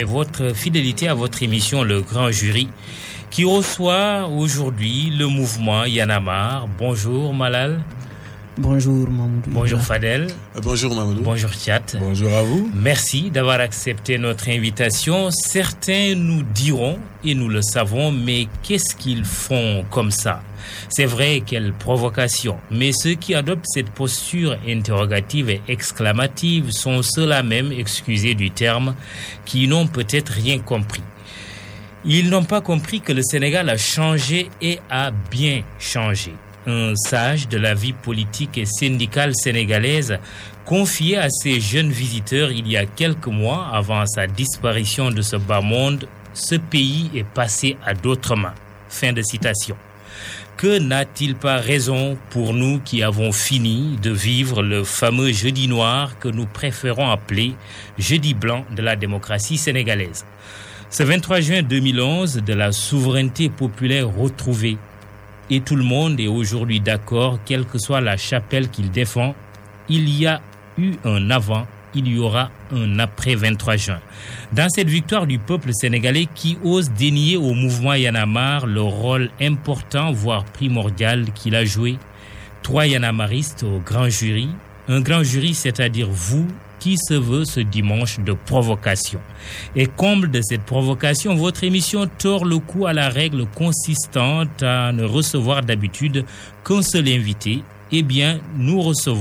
et votre fidélité à votre émission Le Grand Jury qui reçoit aujourd'hui le mouvement Y en a marre. Bonjour Malal. Bonjour Mamoudou. Bonjour Fadel. Bonjour Mamoudou. Bonjour Tchat. Bonjour à vous. Merci d'avoir accepté notre invitation. Certains nous diront, et nous le savons, mais qu'est-ce qu'ils font comme ça? C'est vrai, quelle provocation. Mais ceux qui adoptent cette posture interrogative et exclamative sont ceux-là même, excusez du terme, qui n'ont peut-être rien compris. Ils n'ont pas compris que le Sénégal a changé et a bien changé. Un sage de la vie politique et syndicale sénégalaise confié à ces jeunes visiteurs il y a quelques mois avant sa disparition de ce bas monde, ce pays est passé à d'autres mains. Fin de citation. Que n'a-t-il pas raison pour nous qui avons fini de vivre le fameux jeudi noir que nous préférons appeler jeudi blanc de la démocratie sénégalaise? Ce 23 juin 2011, de la souveraineté populaire retrouvée. Et tout le monde est aujourd'hui d'accord, quelle que soit la chapelle qu'il défend, il y a eu un avant, il y aura un après 23 juin. Dans cette victoire du peuple sénégalais qui ose dénier au mouvement Y en a marre le rôle important, voire primordial qu'il a joué, 3 Y en a marristes au grand jury, un grand jury, c'est-à-dire vous, qui se veut ce dimanche de provocation. Et comble de cette provocation, votre émission tord le cou à la règle consistante à ne recevoir d'habitude qu'un seul invité. Eh bien, vous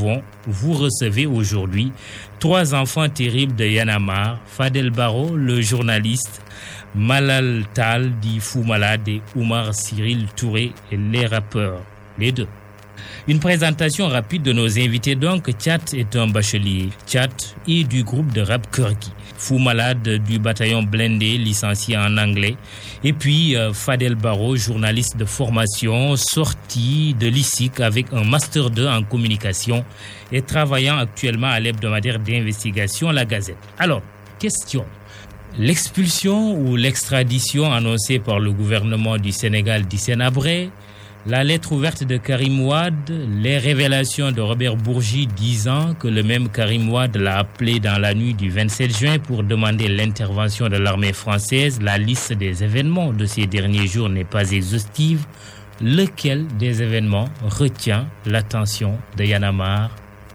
recevez aujourd'hui 3 enfants terribles de Y en a marre, Fadel Barro, le journaliste, Malal Tal, dit Fou Malade, et Oumar Cyril Touré, les rappeurs, les deux. Une présentation rapide de nos invités donc. Tchat est un bachelier. Tchat est du groupe de rap Kurki. Fou Malade du bataillon Blindé, licencié en anglais. Et puis Fadel Barro, journaliste de formation, sorti de l'ISIC avec un Master 2 en communication et travaillant actuellement à l'hebdomadaire d'investigation La Gazette. Alors, question. L'expulsion ou l'extradition annoncée par le gouvernement du Sénégal d'Hissène Habré, la lettre ouverte de Karim Wade, les révélations de Robert Bourgi disant que le même Karim Wade l'a appelé dans la nuit du 27 juin pour demander l'intervention de l'armée française. La liste des événements de ces derniers jours n'est pas exhaustive. Lequel des événements retient l'attention de Y en a marre?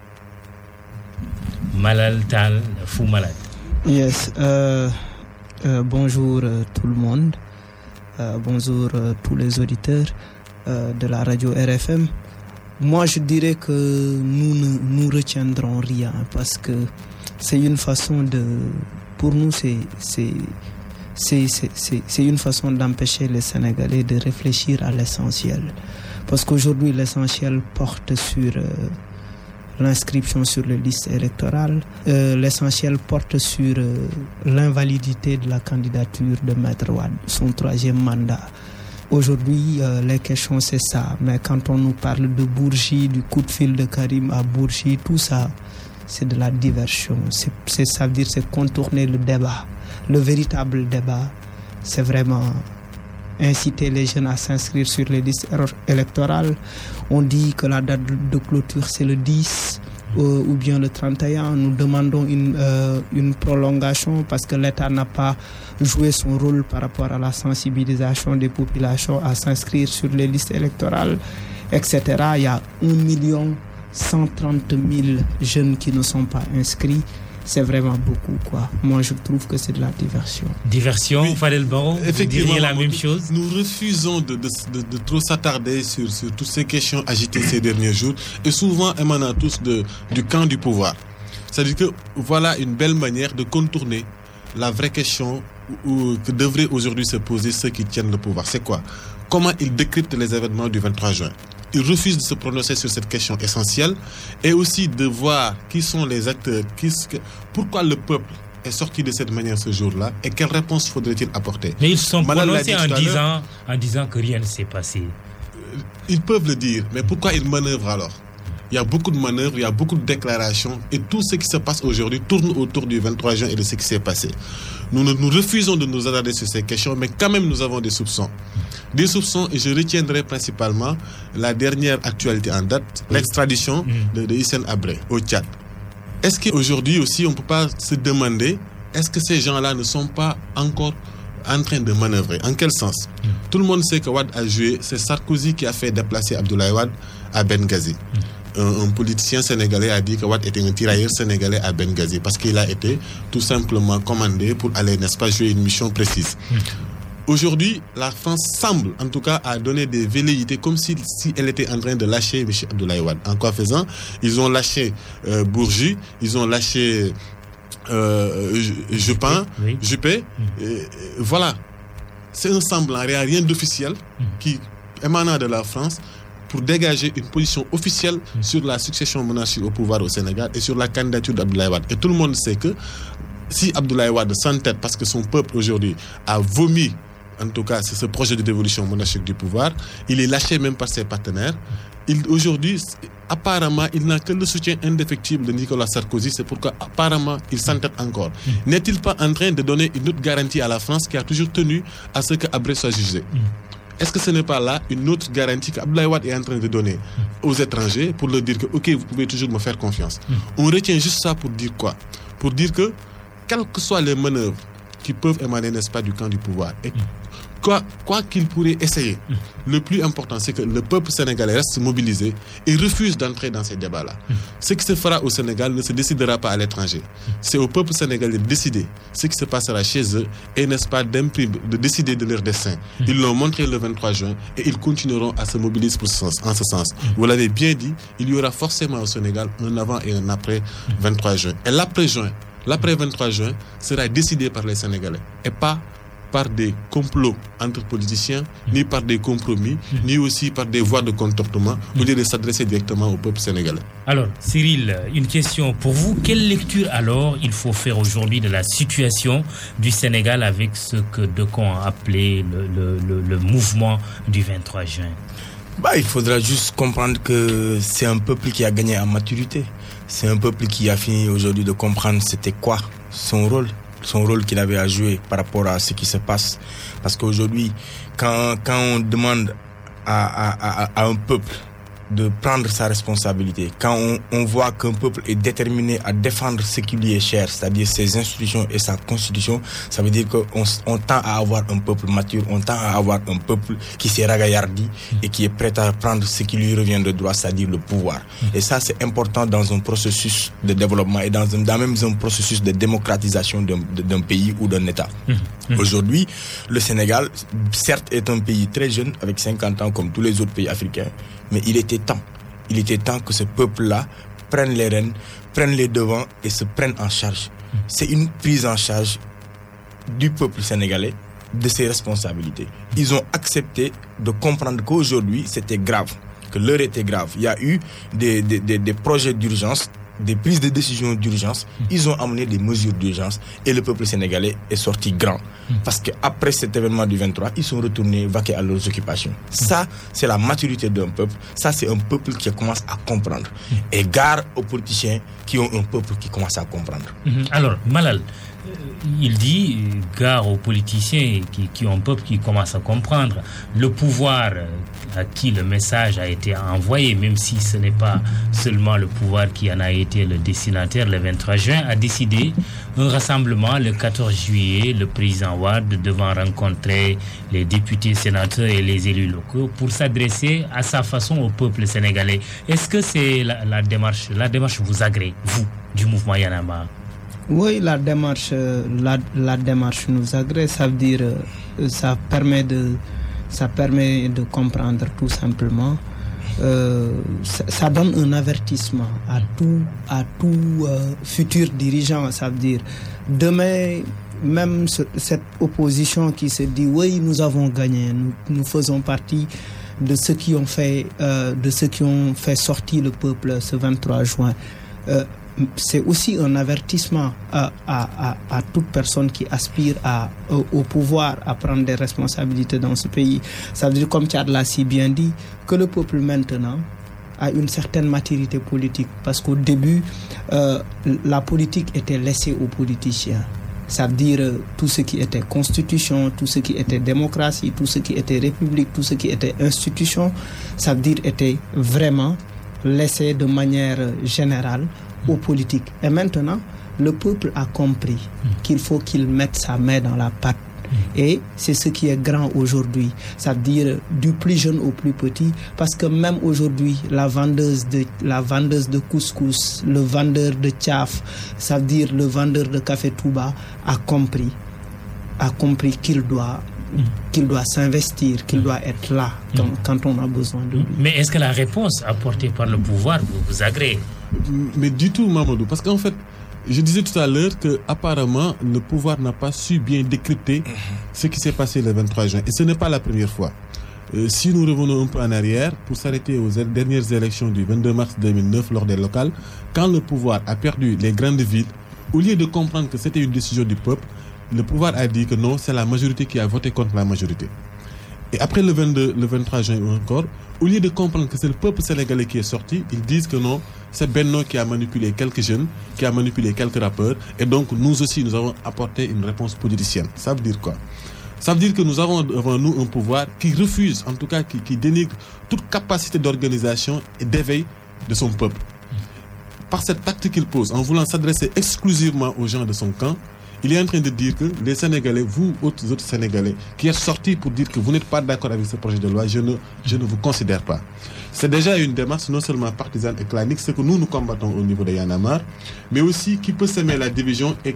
Malal Tal, Fou Malade. Yes. Bonjour tout le monde. Bonjour tous les auditeurs de la radio RFM. Moi, je dirais que nous retiendrons rien parce que c'est une façon pour nous, c'est une façon d'empêcher les Sénégalais de réfléchir à l'essentiel. Parce qu'aujourd'hui, l'essentiel porte sur l'inscription sur les listes électorales. L'essentiel porte sur l'invalidité de la candidature de Maître Wade, son 3e mandat. Aujourd'hui, les questions, c'est ça. Mais quand on nous parle de Bourgi, du coup de fil de Karim à Bourgi, tout ça, c'est de la diversion. Ça veut dire c'est contourner le débat. Le véritable débat, c'est vraiment inciter les jeunes à s'inscrire sur les listes électorales. On dit que la date de clôture, c'est le 10 ou bien le 31. Nous demandons une prolongation parce que l'État n'a pas joué son rôle par rapport à la sensibilisation des populations à s'inscrire sur les listes électorales, etc. Il y a 1 130 000 jeunes qui ne sont pas inscrits. C'est vraiment beaucoup, quoi. Moi, je trouve que c'est de la diversion. Diversion, oui. Fadel Barro, vous diriez la même chose? Nous refusons de trop s'attarder sur toutes ces questions agitées ces derniers jours et souvent émanant tous du camp du pouvoir. C'est-à-dire que voilà une belle manière de contourner la vraie question que devraient aujourd'hui se poser ceux qui tiennent le pouvoir. C'est quoi? Comment ils décryptent les événements du 23 juin? Ils refusent de se prononcer sur cette question essentielle et aussi de voir qui sont les acteurs, pourquoi le peuple est sorti de cette manière ce jour-là et quelle réponse faudrait-il apporter. Mais ils sont prononcés en disant que rien ne s'est passé. Ils peuvent le dire, mais pourquoi ils manœuvrent alors? Il y a beaucoup de manœuvres, il y a beaucoup de déclarations et tout ce qui se passe aujourd'hui tourne autour du 23 juin et de ce qui s'est passé. Nous refusons de nous attarder sur ces questions, mais quand même nous avons des soupçons. Des soupçons, et je retiendrai principalement la dernière actualité en date, l'extradition de Hissène Habré au Tchad. Est-ce qu'aujourd'hui aussi on ne peut pas se demander est-ce que ces gens-là ne sont pas encore en train de manœuvrer? En quel sens? Tout le monde sait que Wade a joué, c'est Sarkozy qui a fait déplacer Abdoulaye Wade à Benghazi. Un politicien sénégalais a dit que Wade était un tirailleur sénégalais à Benghazi parce qu'il a été tout simplement commandé pour aller, n'est-ce pas, jouer une mission précise. Aujourd'hui, la France semble, en tout cas, à donner des velléités comme si elle était en train de lâcher M. Abdoulaye Wade. En quoi faisant? Ils ont lâché Bourgi, ils ont lâché Juppé. Voilà. C'est un semblant, il n'y a rien d'officiel qui émanant de la France pour dégager une position officielle sur la succession monarchique au pouvoir au Sénégal et sur la candidature d'Abdoulaye Wade. Et tout le monde sait que si Abdoulaye Wade s'entête parce que son peuple aujourd'hui a vomi, en tout cas c'est ce projet de dévolution monarchique du pouvoir, il est lâché même par ses partenaires. Aujourd'hui, apparemment, il n'a que le soutien indéfectible de Nicolas Sarkozy, c'est pourquoi apparemment il s'entête encore. N'est-il pas en train de donner une autre garantie à la France qui a toujours tenu à ce qu'Abré soit jugé? Est-ce que ce n'est pas là une autre garantie qu'Abdoulaye Wade est en train de donner aux étrangers pour leur dire que, ok, vous pouvez toujours me faire confiance? On retient juste ça pour dire quoi? Pour dire que, quelles que soient les manœuvres qui peuvent émaner, n'est-ce pas, du camp du pouvoir, et quoi qu'il pourrait essayer, le plus important, c'est que le peuple sénégalais reste mobilisé et refuse d'entrer dans ces débats-là. Ce qui se fera au Sénégal ne se décidera pas à l'étranger. C'est au peuple sénégalais de décider ce qui se passera chez eux et, n'est-ce pas, de décider de leur destin. Ils l'ont montré le 23 juin et ils continueront à se mobiliser en ce sens. Vous l'avez bien dit, il y aura forcément au Sénégal un avant et un après 23 juin. Et l'après 23 juin sera décidé par les Sénégalais et pas par des complots entre politiciens, ni par des compromis, ni aussi par des voies de contournement, au lieu de s'adresser directement au peuple sénégalais. Alors, Cyril, une question pour vous. Quelle lecture alors il faut faire aujourd'hui de la situation du Sénégal avec ce que Decon a appelé le mouvement du 23 juin? Il faudra juste comprendre que c'est un peuple qui a gagné en maturité. C'est un peuple qui a fini aujourd'hui de comprendre c'était quoi son rôle qu'il avait à jouer par rapport à ce qui se passe. Parce qu'aujourd'hui, quand on demande à un peuple de prendre sa responsabilité, quand on voit qu'un peuple est déterminé à défendre ce qui lui est cher, c'est-à-dire ses institutions et sa constitution, ça veut dire qu'on tend à avoir un peuple mature, on tend à avoir un peuple qui s'est ragaillardi et qui est prêt à prendre ce qui lui revient de droit, c'est-à-dire le pouvoir. Et ça, c'est important dans un processus de développement et dans même un processus de démocratisation d'un pays ou d'un État. Aujourd'hui, le Sénégal, certes, est un pays très jeune, avec 50 ans comme tous les autres pays africains, mais il était temps que ce peuple-là prenne les rênes, prenne les devants et se prenne en charge. C'est une prise en charge du peuple sénégalais de ses responsabilités. Ils ont accepté de comprendre qu'aujourd'hui, c'était grave, que l'heure était grave. Il y a eu des projets d'urgence, des prises de décision d'urgence. Ils ont amené des mesures d'urgence et le peuple sénégalais est sorti grand. Parce qu'après cet événement du 23, ils sont retournés vaquer à leurs occupations. Ça, c'est la maturité d'un peuple. Ça, c'est un peuple qui commence à comprendre. Et gare aux politiciens qui ont un peuple qui commence à comprendre. Alors, Malal, il dit gare aux politiciens qui ont un peuple qui commence à comprendre. Le pouvoir à qui le message a été envoyé, même si ce n'est pas seulement le pouvoir qui en a été le destinataire, le 23 juin, a décidé un rassemblement le 14 juillet. Le président Wade devant rencontrer les députés, sénateurs et les élus locaux pour s'adresser à sa façon au peuple sénégalais. Est-ce que c'est la démarche vous agrée, vous, du mouvement Y en a marre? Oui, la démarche nous agrée. Ça veut dire, ça permet de comprendre tout simplement. Ça donne un avertissement à tout futur dirigeant. Ça veut dire, demain, même cette opposition qui se dit oui, nous avons gagné, nous faisons partie de ceux qui ont fait sortir le peuple ce 23 juin. C'est aussi un avertissement à toute personne qui aspire au pouvoir, à prendre des responsabilités dans ce pays. Ça veut dire, comme Tchad l'a si bien dit, que le peuple maintenant a une certaine maturité politique. Parce qu'au début, la politique était laissée aux politiciens. Ça veut dire tout ce qui était constitution, tout ce qui était démocratie, tout ce qui était république, tout ce qui était institution, ça veut dire était vraiment laissé de manière générale aux politiques. Et maintenant, le peuple a compris qu'il faut qu'il mette sa main dans la pâte. Et c'est ce qui est grand aujourd'hui, c'est-à-dire du plus jeune au plus petit, parce que même aujourd'hui, la vendeuse de couscous, le vendeur de tchaf, c'est-à-dire le vendeur de café Touba, a compris qu'il doit s'investir, qu'il doit être là quand on a besoin de lui. Mais est-ce que la réponse apportée par le pouvoir vous agrée? Mais du tout, Mamadou, parce qu'en fait, je disais tout à l'heure que apparemment le pouvoir n'a pas su bien décrypter ce qui s'est passé le 23 juin. Et ce n'est pas la première fois. Si nous revenons un peu en arrière, pour s'arrêter aux dernières élections du 22 mars 2009 lors des locales, quand le pouvoir a perdu les grandes villes, au lieu de comprendre que c'était une décision du peuple, le pouvoir a dit que non, c'est la majorité qui a voté contre la majorité. Et après le 23 juin encore, au lieu de comprendre que c'est le peuple sénégalais qui est sorti, ils disent que non, c'est Benno qui a manipulé quelques jeunes, qui a manipulé quelques rappeurs, et donc nous aussi, nous avons apporté une réponse politicienne. Ça veut dire quoi? Ça veut dire que nous avons devant nous un pouvoir qui refuse, en tout cas qui dénigre toute capacité d'organisation et d'éveil de son peuple. Par cette tactique qu'il pose, en voulant s'adresser exclusivement aux gens de son camp, il est en train de dire que les Sénégalais, vous, autres Sénégalais, qui êtes sortis pour dire que vous n'êtes pas d'accord avec ce projet de loi, je ne vous considère pas. C'est déjà une démarche non seulement partisane et clanique, ce que nous combattons au niveau de Y'en a marre, mais aussi qui peut semer la division et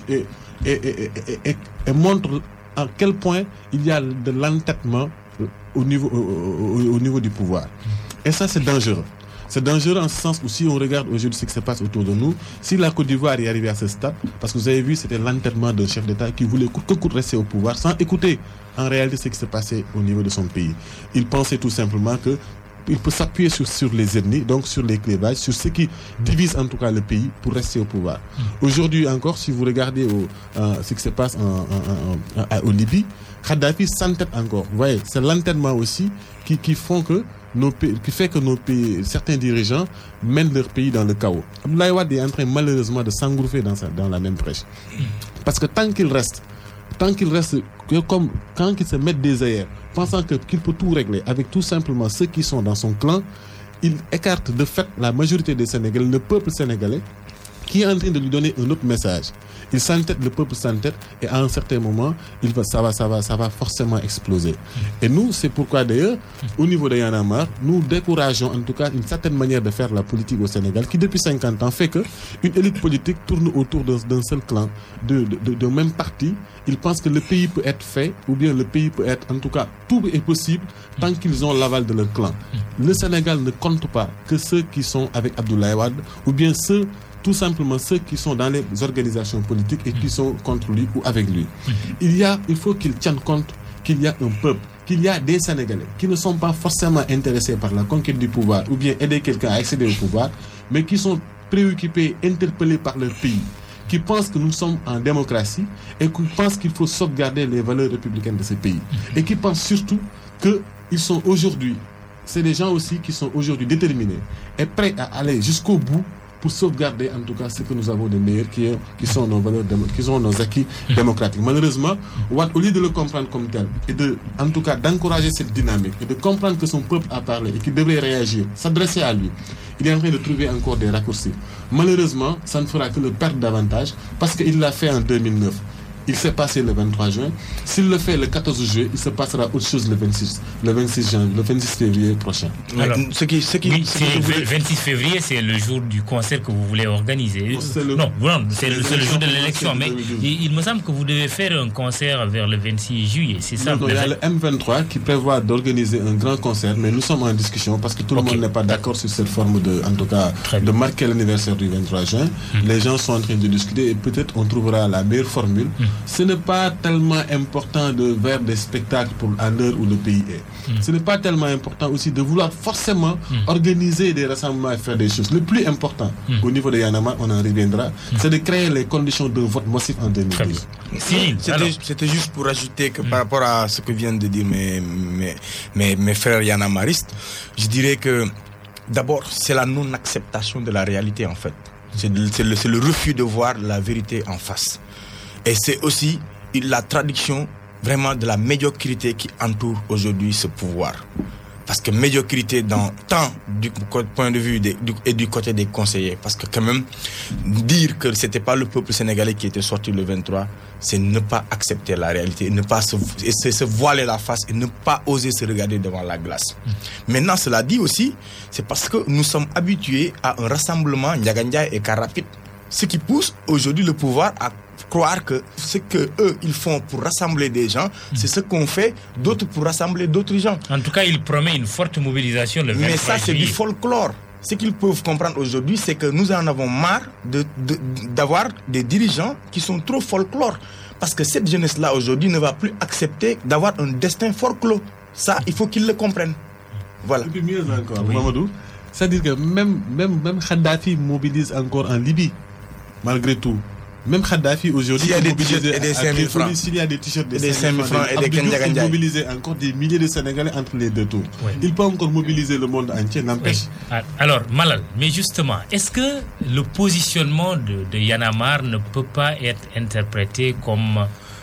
montre à quel point il y a de l'entêtement au niveau du pouvoir. Et ça, c'est dangereux. C'est dangereux en ce sens où si on regarde aujourd'hui ce qui se passe autour de nous, si la Côte d'Ivoire est arrivée à ce stade, parce que vous avez vu, c'était l'entêtement d'un chef d'État qui voulait coûte que coûte rester au pouvoir sans écouter en réalité ce qui se passait au niveau de son pays. Il pensait tout simplement que il peut s'appuyer sur les ennemis, donc sur les clivages, sur ce qui divise en tout cas le pays pour rester au pouvoir. Aujourd'hui encore, si vous regardez ce qui se passe au Libye, Kadhafi s'entête encore. Vous voyez, c'est l'entêtement aussi qui fait que nos pays, certains dirigeants mènent leur pays dans le chaos. Abdoulaye Wade est en train malheureusement de s'engouffrer dans la même brèche. Parce que tant qu'il reste comme quand il se met des ailleurs, pensant qu'il peut tout régler avec tout simplement ceux qui sont dans son clan, il écarte de fait la majorité des Sénégalais, le peuple sénégalais, qui est en train de lui donner un autre message. Il s'entête, le peuple s'entête, et à un certain moment, ça va forcément exploser. Et nous, c'est pourquoi d'ailleurs, au niveau de Y'en a marre, nous décourageons en tout cas une certaine manière de faire la politique au Sénégal, qui depuis 50 ans fait que une élite politique tourne autour d'un seul clan, de même parti. Ils pensent que le pays peut être fait, ou bien le pays peut être, en tout cas, tout est possible tant qu'ils ont l'aval de leur clan. Le Sénégal ne compte pas que ceux qui sont avec Abdoulaye Wade, ou bien tout simplement ceux qui sont dans les organisations politiques et qui sont contre lui ou avec lui. Il faut qu'ils tiennent compte qu'il y a un peuple, qu'il y a des Sénégalais qui ne sont pas forcément intéressés par la conquête du pouvoir ou bien aider quelqu'un à accéder au pouvoir, mais qui sont préoccupés, interpellés par leur pays, qui pensent que nous sommes en démocratie et qui pensent qu'il faut sauvegarder les valeurs républicaines de ce pays. Et qui pensent surtout qu'ils sont aujourd'hui, c'est des gens aussi qui sont aujourd'hui déterminés et prêts à aller jusqu'au bout pour sauvegarder en tout cas ce que nous avons de meilleur qui sont nos valeurs, qui sont nos acquis démocratiques. Malheureusement, Wade, au lieu de le comprendre comme tel et en tout cas d'encourager cette dynamique et de comprendre que son peuple a parlé et qu'il devrait réagir, s'adresser à lui, il est en train de trouver encore des raccourcis. Malheureusement, ça ne fera que le perdre davantage parce qu'il l'a fait en 2009. Il s'est passé le 23 juin. S'il le fait le 14 juillet, il se passera autre chose le 26 février prochain. Alors, le 26 février, c'est le jour du concert que vous voulez organiser. C'est le jour de l'élection. Mais il me semble que vous devez faire un concert vers le 26 juillet. C'est ça? Non, il y a le M23 qui prévoit d'organiser un grand concert, mais nous sommes en discussion parce que tout le monde n'est pas d'accord sur cette forme de marquer l'anniversaire du 23 juin. Les gens sont en train de discuter et peut-être on trouvera la meilleure formule. Ce n'est pas tellement important de faire des spectacles à l'heure où le pays est. Ce n'est pas tellement important aussi de vouloir forcément organiser des rassemblements et faire des choses. Le plus important, au niveau de Y'en a marre, on en reviendra, c'est de créer les conditions d'un vote massif en 2012. C'était juste pour ajouter que par rapport à ce que viennent de dire mes frères Y'en a marristes, je dirais que d'abord, c'est la non-acceptation de la réalité en fait. C'est le refus de voir la vérité en face. Et c'est aussi la traduction vraiment de la médiocrité qui entoure aujourd'hui ce pouvoir. Parce que médiocrité tant du point de vue et du côté des conseillers. Parce que quand même, dire que c'était pas le peuple sénégalais qui était sorti le 23, c'est ne pas accepter la réalité, ne pas se voiler la face et ne pas oser se regarder devant la glace. Maintenant, cela dit aussi, c'est parce que nous sommes habitués à un rassemblement Ndiagandia et Carapit. Ce qui pousse aujourd'hui le pouvoir à croire que ce que eux ils font pour rassembler des gens, c'est ce qu'on fait d'autres pour rassembler d'autres gens. En tout cas, il promet une forte mobilisation le 23 Mais ça, c'est du folklore. Ce qu'ils peuvent comprendre aujourd'hui, c'est que nous en avons marre d'avoir des dirigeants qui sont trop folklore. Parce que cette jeunesse-là aujourd'hui ne va plus accepter d'avoir un destin folklore. Ça, il faut qu'ils le comprennent. Voilà. Et puis mieux encore, Mamadou, c'est-à-dire que même Kadhafi mobilise encore en Libye, malgré tout. Même Kadhafi aujourd'hui, s'il y a des t-shirts et des 5 000 francs, s'il y a des t-shirts des 5 000 francs et des Kendiagandia, il mobilise encore des milliers de Sénégalais entre les deux tours. Oui. Il peut encore mobiliser le monde entier, n'empêche. Oui. Alors, Malal, mais justement, est-ce que le positionnement de Y'en a marre ne peut pas être interprété comme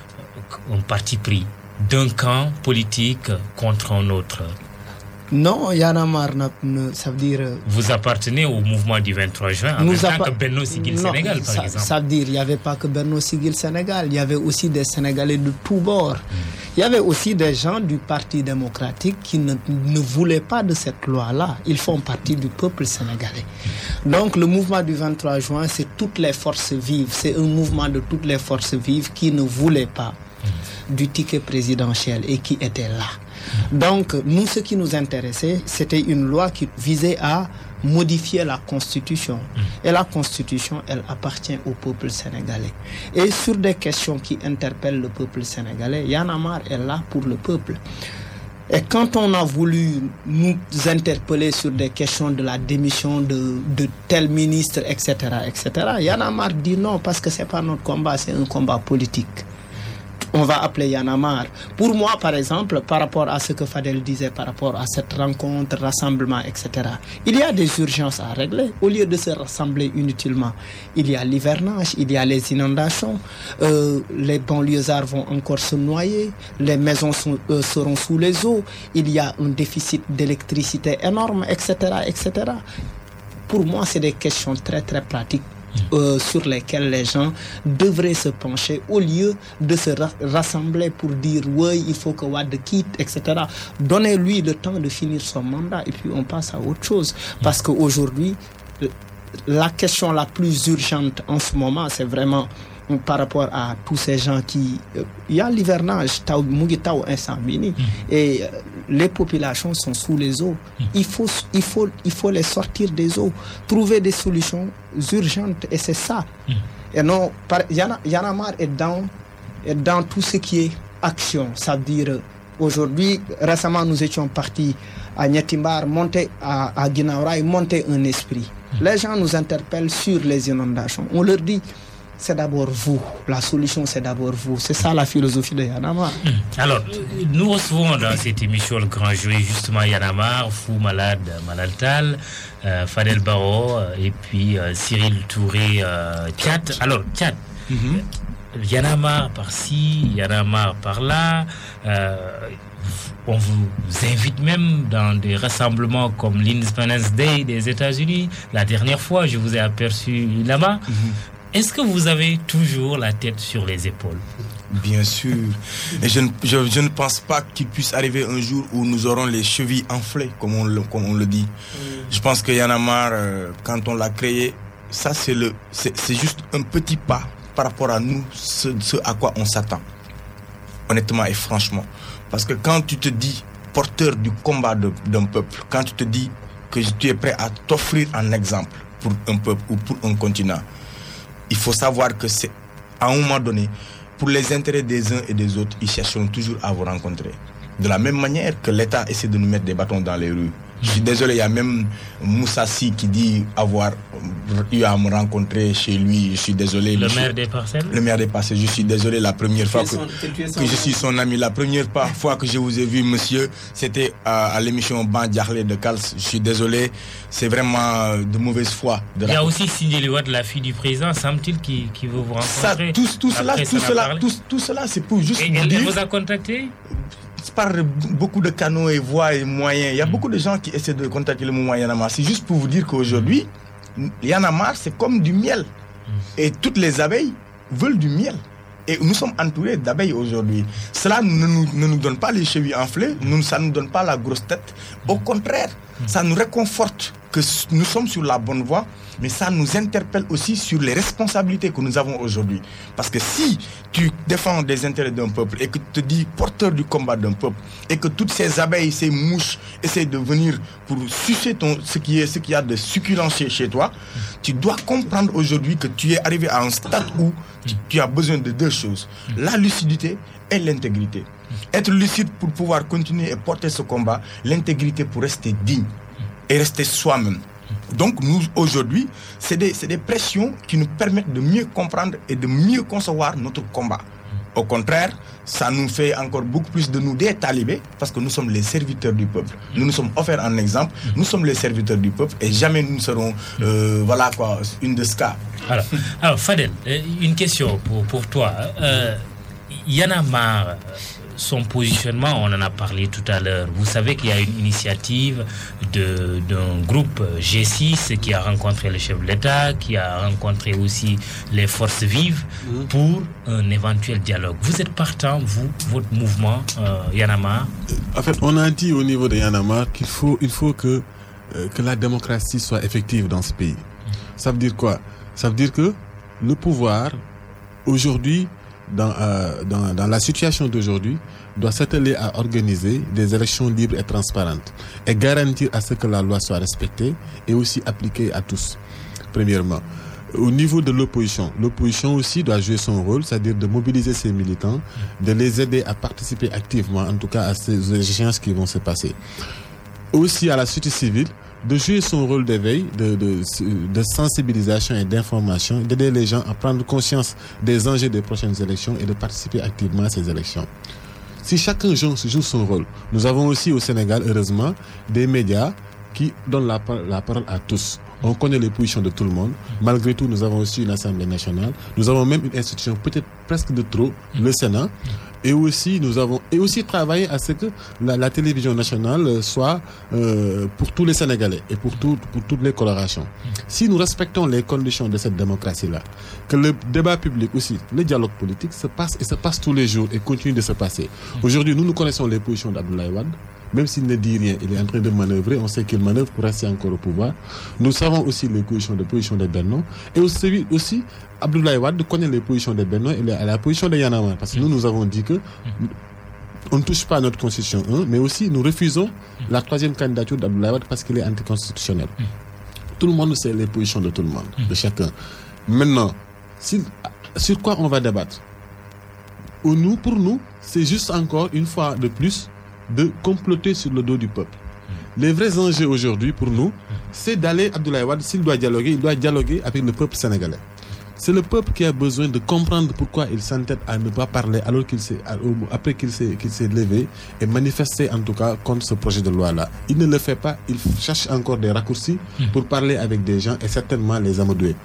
un parti pris d'un camp politique contre un autre? Non, Y'en a marre, ça veut dire... Vous appartenez au mouvement du 23 juin, en même temps que Benno Siggil Sénégal, par exemple. Ça veut dire qu'il n'y avait pas que Benno Siggil Sénégal, il y avait aussi des Sénégalais de tous bords. Il y avait aussi des gens du Parti démocratique qui ne voulaient pas de cette loi-là. Ils font partie du peuple sénégalais. Donc le mouvement du 23 juin, c'est toutes les forces vives. C'est un mouvement de toutes les forces vives qui ne voulaient pas du ticket présidentiel et qui étaient là. Donc, nous, ce qui nous intéressait, c'était une loi qui visait à modifier la Constitution. Et la Constitution, elle appartient au peuple sénégalais. Et sur des questions qui interpellent le peuple sénégalais, Y'en a marre est là pour le peuple. Et quand on a voulu nous interpeller sur des questions de la démission de tel ministre, etc., Y'en a marre dit non, parce que c'est pas notre combat, c'est un combat politique. On va appeler Y'en a marre. Pour moi, par exemple, par rapport à ce que Fadel disait, par rapport à cette rencontre, rassemblement, etc., il y a des urgences à régler. Au lieu de se rassembler inutilement, il y a l'hivernage, il y a les inondations, les banlieusards vont encore se noyer, les maisons seront sous les eaux, il y a un déficit d'électricité énorme, etc., etc. Pour moi, c'est des questions très, très pratiques. Sur lesquels les gens devraient se pencher au lieu de se rassembler pour dire oui, il faut que Wade quitte, etc. Donnez-lui le temps de finir son mandat et puis on passe à autre chose. Parce qu'aujourd'hui, la question la plus urgente en ce moment, c'est vraiment par rapport à tous ces gens qui... Il y a l'hivernage, et les populations sont sous les eaux. Il faut les sortir des eaux, trouver des solutions urgentes, et c'est ça. Et non, Y'en a marre est dans tout ce qui est action. Ça veut dire, aujourd'hui, récemment, nous étions partis à Niatimbar, monter à Guinaouraï, monter un esprit. Les gens nous interpellent sur les inondations. On leur dit... c'est d'abord vous. La solution, c'est d'abord vous. C'est ça la philosophie de Y'en a marre. Alors, nous recevons dans cette émission le grand jury, justement, Y'en a marre, Fou Malade, Malal Tall, Fadel Barro, et puis Cyril Touré, Tchad. Alors, Tchad, Y'en a marre par-ci, Y'en a marre par-là. On vous invite même dans des rassemblements comme l'Independence Day des États-Unis. La dernière fois, je vous ai aperçu là-bas. Est-ce que vous avez toujours la tête sur les épaules? Bien sûr. Et je ne pense pas qu'il puisse arriver un jour où nous aurons les chevilles enflées, comme on le dit. Je pense que Y'en a marre, quand on l'a créé, ça c'est juste un petit pas par rapport à nous, ce à quoi on s'attend. Honnêtement et franchement. Parce que quand tu te dis porteur du combat d'un peuple, quand tu te dis que tu es prêt à t'offrir un exemple pour un peuple ou pour un continent, il faut savoir que c'est à un moment donné, pour les intérêts des uns et des autres, ils chercheront toujours à vous rencontrer. De la même manière que l'État essaie de nous mettre des bâtons dans les rues. Je suis désolé, il y a même Moussassi qui dit avoir eu à me rencontrer chez lui. Je suis désolé. Le maire des Parcelles? Le maire des Parcelles. Je suis désolé, la première fois que je suis son ami. La première fois que je vous ai vu, monsieur, c'était à l'émission Ban Diarlé de Kals. Je suis désolé, c'est vraiment de mauvaise foi. Il y a aussi Cindy Louad, la fille du président, semble-t-il, qui veut vous rencontrer. Tout cela, c'est pour juste et elle vous a contacté? par beaucoup de canaux et voies et moyens. Il y a beaucoup de gens qui essaient de contacter le mouvement Y en a marre. C'est juste pour vous dire qu'aujourd'hui, Y en a marre, c'est comme du miel. Et toutes les abeilles veulent du miel. Et nous sommes entourés d'abeilles aujourd'hui. Cela ne nous donne pas les chevilles enflées, ça ne nous donne pas la grosse tête. Au contraire, ça nous réconforte que nous sommes sur la bonne voie, mais ça nous interpelle aussi sur les responsabilités que nous avons aujourd'hui. Parce que si tu défends les intérêts d'un peuple et que tu te dis porteur du combat d'un peuple et que toutes ces abeilles, ces mouches essaient de venir pour sucer ce qu'il y a de succulent chez toi, tu dois comprendre aujourd'hui que tu es arrivé à un stade où tu as besoin de deux choses, la lucidité et l'intégrité. Être lucide pour pouvoir continuer et porter ce combat, l'intégrité pour rester digne et rester soi-même. Donc nous, aujourd'hui, c'est des pressions qui nous permettent de mieux comprendre et de mieux concevoir notre combat. Au contraire, ça nous fait encore beaucoup plus de nous des talibés parce que nous sommes les serviteurs du peuple. Nous nous sommes offerts un exemple. Nous sommes les serviteurs du peuple et jamais nous ne serons, une de ce cas. Alors Fadel, une question pour toi. Y en a marre. Son positionnement, on en a parlé tout à l'heure. Vous savez qu'il y a une initiative d'un groupe G6 qui a rencontré le chef de l'État, qui a rencontré aussi les forces vives pour un éventuel dialogue. Vous êtes partant, vous, votre mouvement Y en a marre? En fait, on a dit au niveau de Y en a marre qu'il faut que la démocratie soit effective dans ce pays. Ça veut dire quoi? Ça veut dire que le pouvoir, aujourd'hui, dans la situation d'aujourd'hui, doit s'atteler à organiser des élections libres et transparentes et garantir à ce que la loi soit respectée et aussi appliquée à tous. Premièrement, au niveau de l'opposition aussi doit jouer son rôle, c'est-à-dire de mobiliser ses militants, de les aider à participer activement, en tout cas à ces échéances qui vont se passer. Aussi à la société civile, de jouer son rôle d'éveil, de sensibilisation et d'information, d'aider les gens à prendre conscience des enjeux des prochaines élections et de participer activement à ces élections. Si chacun joue son rôle, nous avons aussi au Sénégal, heureusement, des médias qui donnent la parole à tous. On connaît les positions de tout le monde. Malgré tout, nous avons aussi une Assemblée nationale. Nous avons même une institution peut-être presque de trop, le Sénat. Et aussi, nous avons travaillé à ce que la télévision nationale soit pour tous les Sénégalais et pour toutes les colorations. Si nous respectons les conditions de cette démocratie-là, que le débat public aussi, le dialogue politique se passe tous les jours et continue de se passer. Aujourd'hui, nous connaissons les positions d'Abdoulaye Wade. Même s'il ne dit rien, il est en train de manœuvrer. On sait qu'il manœuvre pour rester encore au pouvoir. Nous savons aussi les positions de Benno. Et aussi Abdoulaye Wade connaît les positions de Benno et la position de Y en a marre. Parce que nous avons dit que on ne touche pas à notre constitution 1, mais aussi nous refusons la troisième candidature d'Abdoulaye Wade parce qu'il est anticonstitutionnel. Tout le monde sait les positions de tout le monde, de chacun. Maintenant, sur quoi on va débattre? Pour nous, c'est juste encore une fois de plus de comploter sur le dos du peuple. Les vrais enjeux aujourd'hui pour nous, c'est d'aller, Abdoulaye Wade, s'il doit dialoguer, il doit dialoguer avec le peuple sénégalais. C'est le peuple qui a besoin de comprendre pourquoi il s'entête à ne pas parler après qu'il s'est levé et manifesté en tout cas contre ce projet de loi-là. Il ne le fait pas, il cherche encore des raccourcis pour parler avec des gens et certainement les amadouer.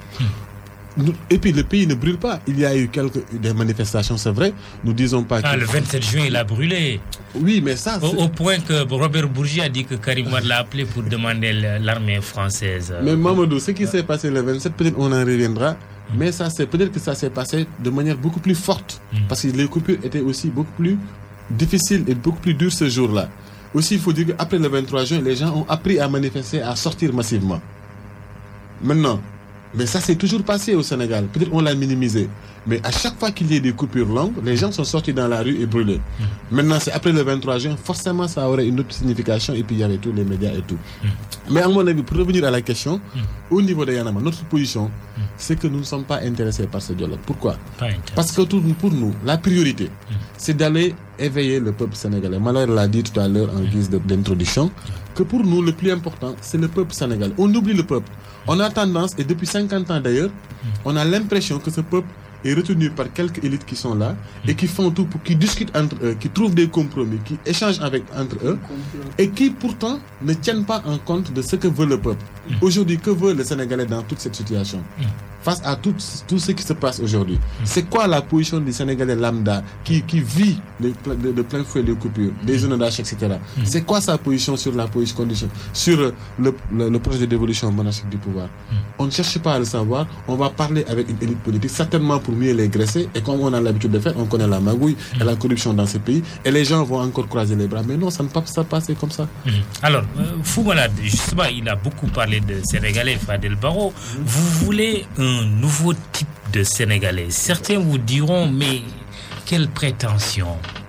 Et puis le pays ne brûle pas. Il y a eu des manifestations, c'est vrai. Nous disons pas que... le 27 juin, il a brûlé. Oui, mais ça... Au point que Robert Bourgi a dit que Karim Wade l'a appelé pour demander l'armée française. Mais Mamadou, ce qui s'est passé le 27, peut-être on en reviendra. Mais peut-être que ça s'est passé de manière beaucoup plus forte. Parce que les coupures étaient aussi beaucoup plus difficiles et beaucoup plus dures ce jour-là. Aussi, il faut dire qu'après le 23 juin, les gens ont appris à manifester, à sortir massivement. Maintenant... Mais ça s'est toujours passé au Sénégal. Peut-être on l'a minimisé. Mais à chaque fois qu'il y a des coupures longues, les gens sont sortis dans la rue et brûlés. Maintenant, c'est après le 23 juin, forcément, ça aurait une autre signification. Et puis, il y avait tous les médias et tout. Mais à mon avis, pour revenir à la question, au niveau de Y en a marre, notre position, c'est que nous ne sommes pas intéressés par ce dialogue. Pourquoi? Parce que pour nous, la priorité, c'est d'aller éveiller le peuple sénégalais. Malheur l'a dit tout à l'heure en guise d'introduction, que pour nous, le plus important, c'est le peuple sénégalais. On oublie le peuple. On a tendance, et depuis 50 ans d'ailleurs, on a l'impression que ce peuple est retenu par quelques élites qui sont là et qui font tout pour qu'ils discutent entre eux, qui trouvent des compromis, qui échangent entre eux et qui pourtant ne tiennent pas en compte de ce que veut le peuple. Aujourd'hui, que veut le Sénégalais dans toute cette situation? face à tout ce qui se passe aujourd'hui. C'est quoi la position du Sénégalais lambda qui vit de plein fouet les coupures, des inondations, etc. C'est quoi sa position sur la condition, sur le projet de dévolution monarchique du pouvoir? On ne cherche pas à le savoir, on va parler avec une élite politique, certainement pour mieux les graisser, et comme on a l'habitude de faire, on connaît la magouille et la corruption dans ce pays, et les gens vont encore croiser les bras. Mais non, ça ne peut pas passer comme ça. Alors, Fou Malade, justement, il a beaucoup parlé de Sénégalais, Fadel Barro. Vous voulez un nouveau type de Sénégalais. Certains vous diront, mais quelle prétention.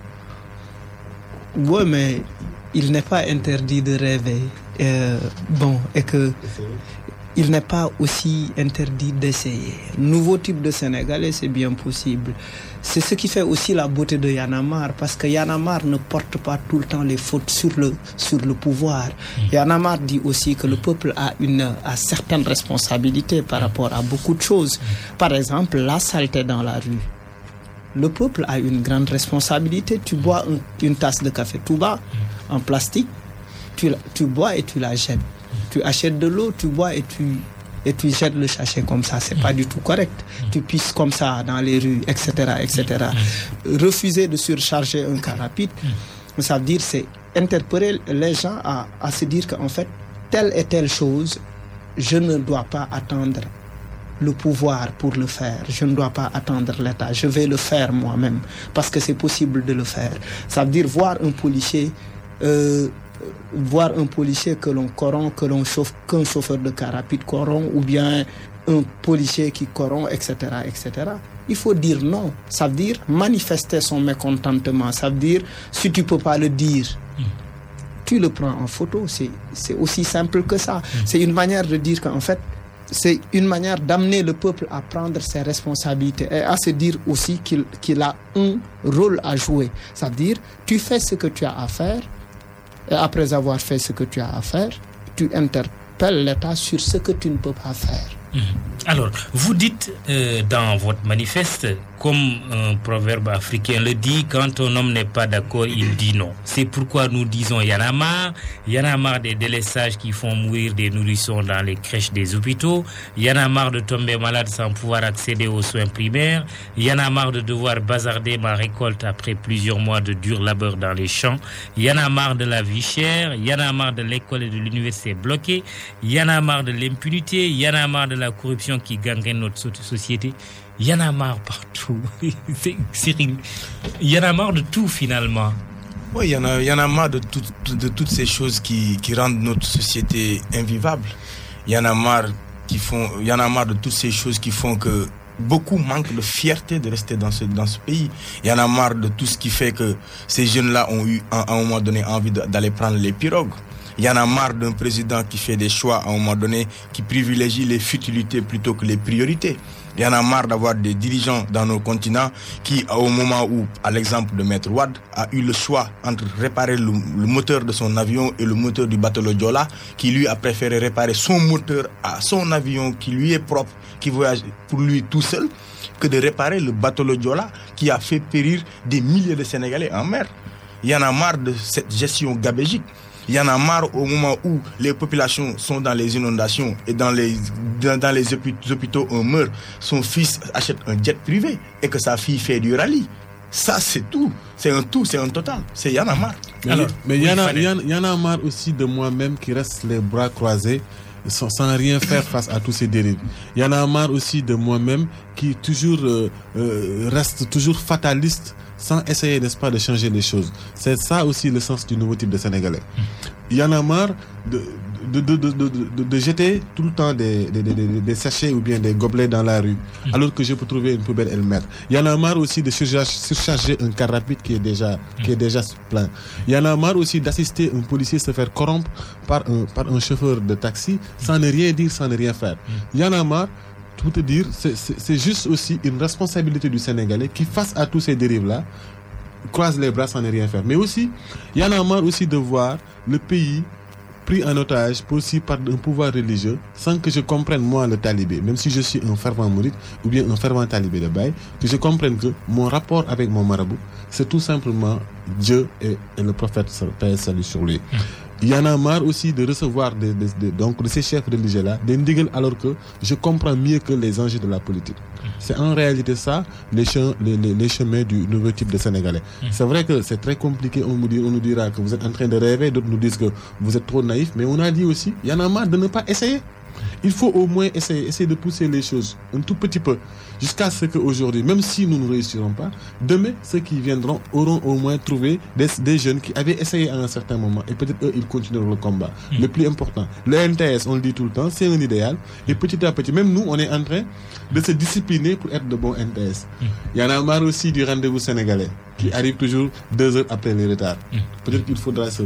Oui, mais il n'est pas interdit de rêver. Et que il n'est pas aussi interdit d'essayer. Nouveau type de Sénégalais, c'est bien possible. C'est ce qui fait aussi la beauté de Y'en a marre, parce que Y'en a marre ne porte pas tout le temps les fautes sur le pouvoir. Y'en a marre dit aussi que le peuple a certaines responsabilités par rapport à beaucoup de choses. Par exemple, la saleté dans la rue. Le peuple a une grande responsabilité. Tu bois une tasse de café tout bas, en plastique, tu bois et tu la jettes. Tu achètes de l'eau, tu bois et tu jettes le sachet comme ça. C'est pas du tout correct. Tu pisses comme ça dans les rues, etc., etc. Refuser de surcharger un car rapide, ça veut dire c'est interpeller les gens à se dire qu'en fait, telle et telle chose, je ne dois pas attendre le pouvoir pour le faire. Je ne dois pas attendre l'État. Je vais le faire moi-même parce que c'est possible de le faire. Ça veut dire voir un policier que l'on corrompt, qu'un chauffeur de car rapide corrompt, ou bien un policier qui corrompt, etc., etc. Il faut dire non. Ça veut dire manifester son mécontentement. Ça veut dire, si tu ne peux pas le dire, tu le prends en photo. C'est aussi simple que ça. C'est une manière de dire qu'en fait, c'est une manière d'amener le peuple à prendre ses responsabilités et à se dire aussi qu'il a un rôle à jouer. Ça veut dire, tu fais ce que tu as à faire, et après avoir fait ce que tu as à faire, tu interpelles l'État sur ce que tu ne peux pas faire. Alors, vous dites dans votre manifeste, comme un proverbe africain le dit, quand un homme n'est pas d'accord, il dit non. C'est pourquoi nous disons Y'en a marre des délaissages qui font mourir des nourrissons dans les crèches des hôpitaux, Y'en a marre de tomber malade sans pouvoir accéder aux soins primaires, Y'en a marre de devoir bazarder ma récolte après plusieurs mois de dur labeur dans les champs, Y'en a marre de la vie chère, Y'en a marre de l'école et de l'université bloquées, Y'en a marre de l'impunité, Y'en a marre de la corruption qui gangrène notre société. Il y en a marre partout. Il y en a marre de tout finalement. Oui, il y en a marre de toutes ces choses qui rendent notre société invivable. Il y en a marre de toutes ces choses qui font que beaucoup manquent de fierté de rester dans ce pays. Il y en a marre de tout ce qui fait que ces jeunes-là ont eu à un moment donné envie d'aller prendre les pirogues. Il y en a marre d'un président qui fait des choix à un moment donné qui privilégie les futilités plutôt que les priorités. Il y en a marre d'avoir des dirigeants dans nos continents qui, au moment où, à l'exemple de Maître Wade, a eu le choix entre réparer le moteur de son avion et le moteur du bateau le Joola, qui lui a préféré réparer son moteur à son avion qui lui est propre, qui voyage pour lui tout seul, que de réparer le bateau le Joola qui a fait périr des milliers de Sénégalais en mer. Il y en a marre de cette gestion gabégique. Il y en a marre au moment où les populations sont dans les inondations et dans les hôpitaux on meurt. Son fils achète un jet privé et que sa fille fait du rallye. Ça, c'est tout. C'est un total. C'est y'en a marre. Mais il y en a marre aussi de moi-même qui reste les bras croisés sans rien faire face à tous ces dérives. Il y en a marre aussi de moi-même qui reste toujours fataliste sans essayer, n'est-ce pas, de changer les choses. C'est ça aussi le sens du nouveau type de Sénégalais. Il y en a marre de jeter tout le temps des sachets ou bien des gobelets dans la rue, alors que je peux trouver une poubelle et le mettre. Il y en a marre aussi de surcharger un car rapide qui est déjà plein. Il y en a marre aussi d'assister un policier se faire corrompre par un chauffeur de taxi sans ne rien dire, sans ne rien faire. Il y en a marre. Pour te dire, c'est juste aussi une responsabilité du Sénégalais qui, face à tous ces dérives-là, croise les bras sans ne rien faire. Mais aussi, il y en a marre aussi de voir le pays pris en otage aussi par un pouvoir religieux sans que je comprenne, moi, le talibé, même si je suis un fervent mouride ou bien un fervent talibé de Baye, que je comprenne que mon rapport avec mon marabout, c'est tout simplement Dieu et le prophète, paix et salut sur lui. Il y en a marre aussi de recevoir donc de ces chefs religieux-là des ndigal alors que je comprends mieux que les enjeux de la politique. C'est en réalité ça les chemins du nouveau type de Sénégalais. C'est vrai que c'est très compliqué, on nous dira que vous êtes en train de rêver, d'autres nous disent que vous êtes trop naïf, mais on a dit aussi, il y en a marre de ne pas essayer. Il faut au moins essayer de pousser les choses un tout petit peu jusqu'à ce qu'aujourd'hui, même si nous ne réussirons pas, demain, ceux qui viendront auront au moins trouvé des jeunes qui avaient essayé à un certain moment et peut-être eux, ils continueront le combat. Le plus important, le NTS, on le dit tout le temps, c'est un idéal et petit à petit, même nous, on est en train de se discipliner pour être de bons NTS. Il y en a marre aussi du rendez-vous sénégalais qui arrive toujours 2 heures après les retards. Peut-être qu'il faudra se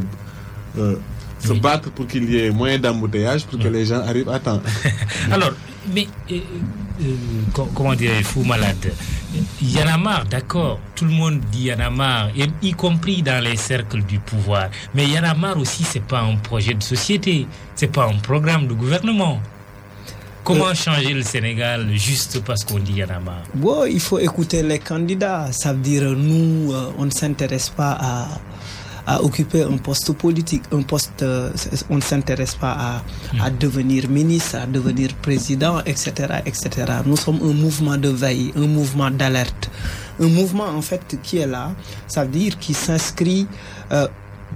battre pour qu'il y ait moins d'embouteillage pour que les gens arrivent à temps. Alors, mais comment dirais-je, fou malade. Y en a marre, d'accord. Tout le monde dit y en a marre, y compris dans les cercles du pouvoir. Mais y en a marre aussi, c'est pas un projet de société, c'est pas un programme de gouvernement. Comment changer le Sénégal juste parce qu'on dit y en a marre? Bon, il faut écouter les candidats. Ça veut dire nous, on ne s'intéresse pas à occuper un poste politique, on ne s'intéresse pas à devenir ministre, à devenir président, etc., etc. Nous sommes un mouvement de veille, un mouvement d'alerte, un mouvement en fait qui est là, ça veut dire qui s'inscrit, un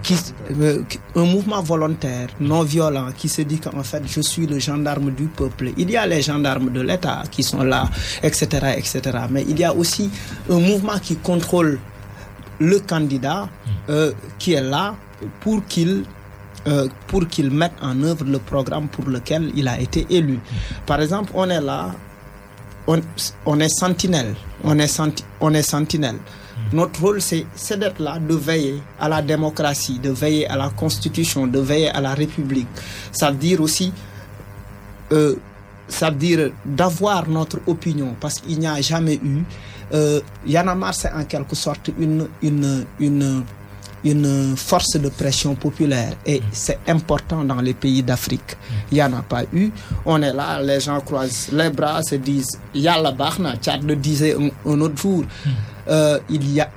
mouvement volontaire, non violent, qui se dit qu'en fait je suis le gendarme du peuple. Il y a les gendarmes de l'État qui sont là, etc., etc. Mais il y a aussi un mouvement qui contrôle le candidat qui est là pour qu'il mette en œuvre le programme pour lequel il a été élu. Par exemple, on est là, on est sentinelle, on est sentinelle. Notre rôle, c'est d'être là, de veiller à la démocratie, de veiller à la Constitution, de veiller à la République. Ça veut dire aussi ça veut dire d'avoir notre opinion, parce qu'il n'y a jamais eu. Y'en a marre, c'est en quelque sorte une force de pression populaire et c'est important dans les pays d'Afrique. Il n'y en a pas eu. On est là, les gens croisent les bras, se disent Yalla Bahna. Tchad le disait un autre jour. Il y a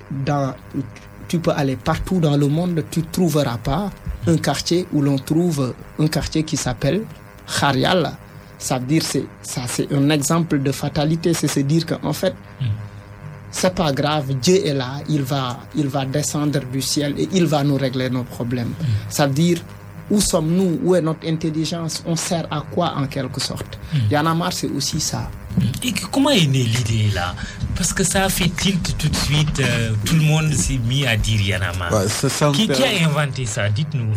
tu peux aller partout dans le monde, tu ne trouveras pas un quartier où l'on trouve un quartier qui s'appelle Khariala. Ça veut dire c'est un exemple de fatalité, c'est se dire qu'en fait c'est pas grave, Dieu est là, il va descendre du ciel et il va nous régler nos problèmes. Ça veut dire où sommes-nous, où est notre intelligence, on sert à quoi en quelque sorte. Y'en a marre, c'est aussi ça. Et comment est née l'idée là? Parce que ça a fait tilt tout de suite, tout le monde s'est mis à dire Y'en a marre. Qui a inventé ça? Dites-nous.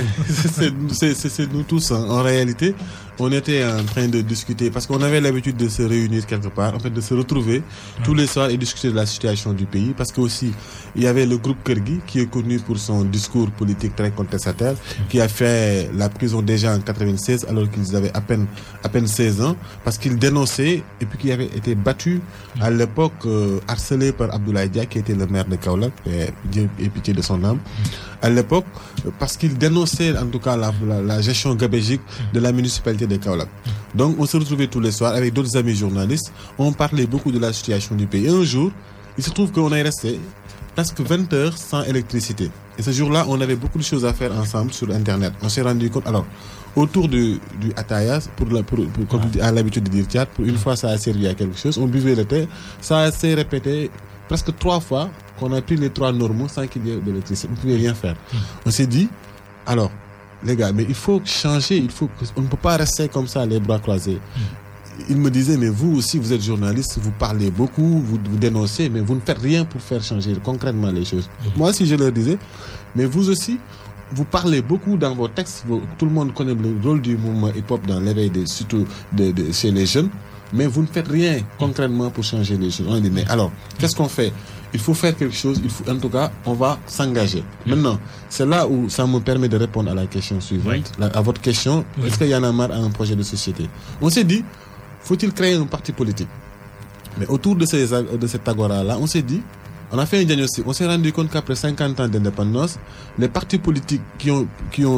C'est nous tous, hein. En réalité, on était en train de discuter parce qu'on avait l'habitude de se réunir quelque part, en fait de se retrouver tous les soirs et discuter de la situation du pays, parce que aussi il y avait le groupe Kergui qui est connu pour son discours politique très contestataire, qui a fait la prison déjà en 96 alors qu'ils avaient à peine 16 ans, parce qu'ils dénonçaient et puis qui avait été battu à l'époque, harcelé par Abdoulaye Dia qui était le maire de Kaolack, Dieu ait pitié de son âme, à l'époque, parce qu'il dénonçait en tout cas la gestion gabégique de la municipalité de Kaolack. Donc on se retrouvait tous les soirs avec d'autres amis journalistes, on parlait beaucoup de la situation du pays. Et un jour, il se trouve qu'on est resté presque 20 heures sans électricité. Et ce jour-là, on avait beaucoup de choses à faire ensemble sur Internet. On s'est rendu compte, alors, autour du Atayas, comme à l'habitude de dire Tchad, pour une fois ça a servi à quelque chose, on buvait le thé, ça s'est répété presque 3 fois qu'on a pris les 3 normaux sans qu'il y ait d'électricité. On ne pouvait rien faire. On s'est dit, alors, les gars, mais il faut changer, on ne peut pas rester comme ça, les bras croisés. Il me disait, mais vous aussi, vous êtes journaliste, vous parlez beaucoup, vous dénoncez, mais vous ne faites rien pour faire changer concrètement les choses. Moi aussi, je leur disais, mais vous aussi, vous parlez beaucoup dans vos textes, tout le monde connaît le rôle du mouvement hip-hop dans l'éveil, surtout chez les jeunes, mais vous ne faites rien concrètement pour changer les choses. On dit, mais alors, qu'est-ce qu'on fait? Il faut faire quelque chose, en tout cas, on va s'engager. Maintenant, c'est là où ça me permet de répondre à la question suivante, à votre question, est-ce qu'il y en a marre à un projet de société? On s'est dit, faut-il créer un parti politique? Mais autour de cette agora-là, on s'est dit, on a fait un diagnostic, on s'est rendu compte qu'après 50 ans d'indépendance, les partis politiques qui ont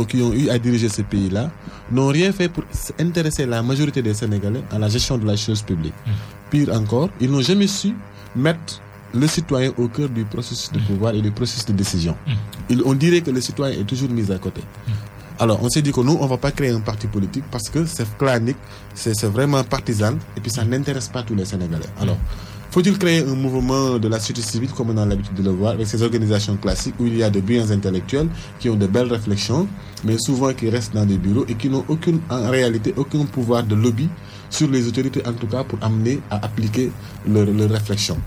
eu à diriger ce pays-là n'ont rien fait pour intéresser la majorité des Sénégalais à la gestion de la chose publique. Pire encore, ils n'ont jamais su mettre le citoyen au cœur du processus de pouvoir et du processus de décision. On dirait que le citoyen est toujours mis à côté. Alors, on s'est dit que nous, on ne va pas créer un parti politique parce que c'est clanique, c'est vraiment partisan et puis ça n'intéresse pas tous les Sénégalais. Alors, faut-il créer un mouvement de la société civile comme on a l'habitude de le voir avec ces organisations classiques où il y a de brillants intellectuels qui ont de belles réflexions, mais souvent qui restent dans des bureaux et qui n'ont en réalité aucun pouvoir de lobby sur les autorités, en tout cas pour amener à appliquer leurs réflexions.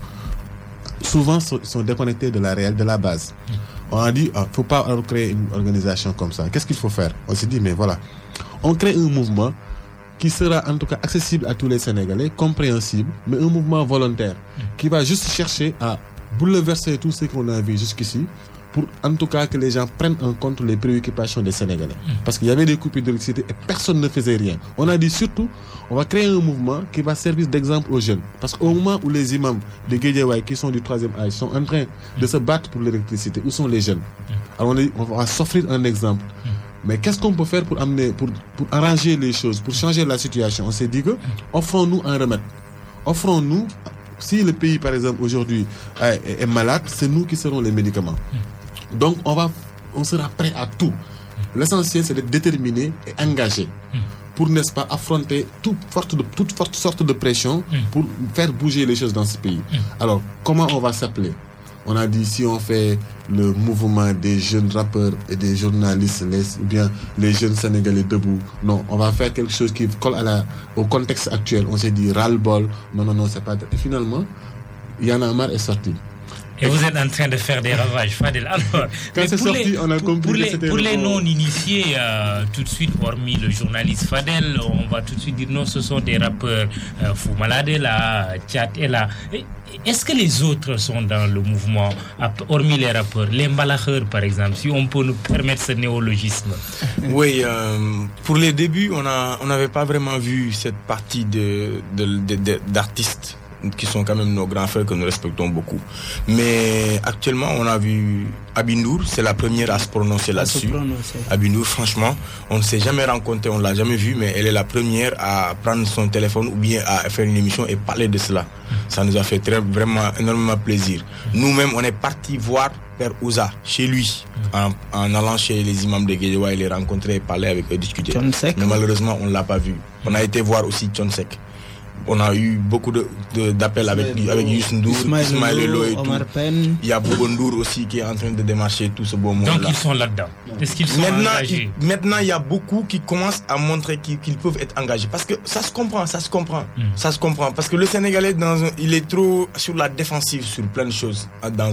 Souvent sont déconnectés de la réelle, de la base. On a dit, il ne faut pas créer une organisation comme ça. Qu'est-ce qu'il faut faire? On s'est dit, mais voilà, on crée un mouvement qui sera en tout cas accessible à tous les Sénégalais, compréhensible, mais un mouvement volontaire qui va juste chercher à bouleverser tout ce qu'on a vu jusqu'ici pour en tout cas que les gens prennent en compte les préoccupations des Sénégalais. Parce qu'il y avait des coupures d'électricité et personne ne faisait rien. On a dit surtout, on va créer un mouvement qui va servir d'exemple aux jeunes. Parce qu'au moment où les imams de Guédiawaye qui sont du 3e âge sont en train de se battre pour l'électricité, où sont les jeunes? Alors on va s'offrir un exemple. Mais qu'est-ce qu'on peut faire pour arranger les choses, pour changer la situation? On s'est dit que, offrons-nous un remède. Offrons-nous, si le pays par exemple aujourd'hui est malade, c'est nous qui serons les médicaments. Donc on sera prêt à tout. L'essentiel c'est d'être déterminé et engagé pour, n'est-ce pas, affronter toute sorte de pression pour faire bouger les choses dans ce pays. Alors, comment on va s'appeler? On a dit, si on fait le mouvement des jeunes rappeurs et des journalistes, ou bien les jeunes Sénégalais debout, non, on va faire quelque chose qui colle au contexte actuel. On s'est dit ras-le-bol, non, c'est pas... Et finalement, Y'en a marre est sorti. Et vous êtes en train de faire des ravages, Fadel. Alors, quand c'est sorti, on a compris que c'était... Pour les non-initiés, tout de suite, hormis le journaliste Fadel, on va tout de suite dire non, ce sont des rappeurs. Fou Malade est là, Tchat est là. Est-ce que les autres sont dans le mouvement, hormis les rappeurs, les mbalacheurs par exemple, si on peut nous permettre ce néologisme? Oui, pour les débuts, on n'avait pas vraiment vu cette partie d'artistes qui sont quand même nos grands frères que nous respectons beaucoup. Mais actuellement, on a vu Abindour, c'est la première à se prononcer là-dessus. Abindour, franchement, on ne s'est jamais rencontré, on ne l'a jamais vu, mais elle est la première à prendre son téléphone ou bien à faire une émission et parler de cela. Ça nous a fait vraiment énormément plaisir. Nous-mêmes, on est partis voir Père Ouza chez lui, en allant chez les imams de Guédiawaye, les rencontrer, parler avec eux, discuter. Mais malheureusement, on ne l'a pas vu. On a été voir aussi Tchonsek. On a eu beaucoup d'appels avec Youssou Ndour, Ismaël Lô et tout. Il y a Bouba Ndour aussi qui est en train de démarcher tout ce beau monde-là. Donc ils sont là-dedans. Est-ce qu'ils sont engagés? Maintenant, il y a beaucoup qui commencent à montrer qu'ils peuvent être engagés. Parce que ça se comprend. Ça se comprend. Parce que le Sénégalais, il est trop sur la défensive sur plein de choses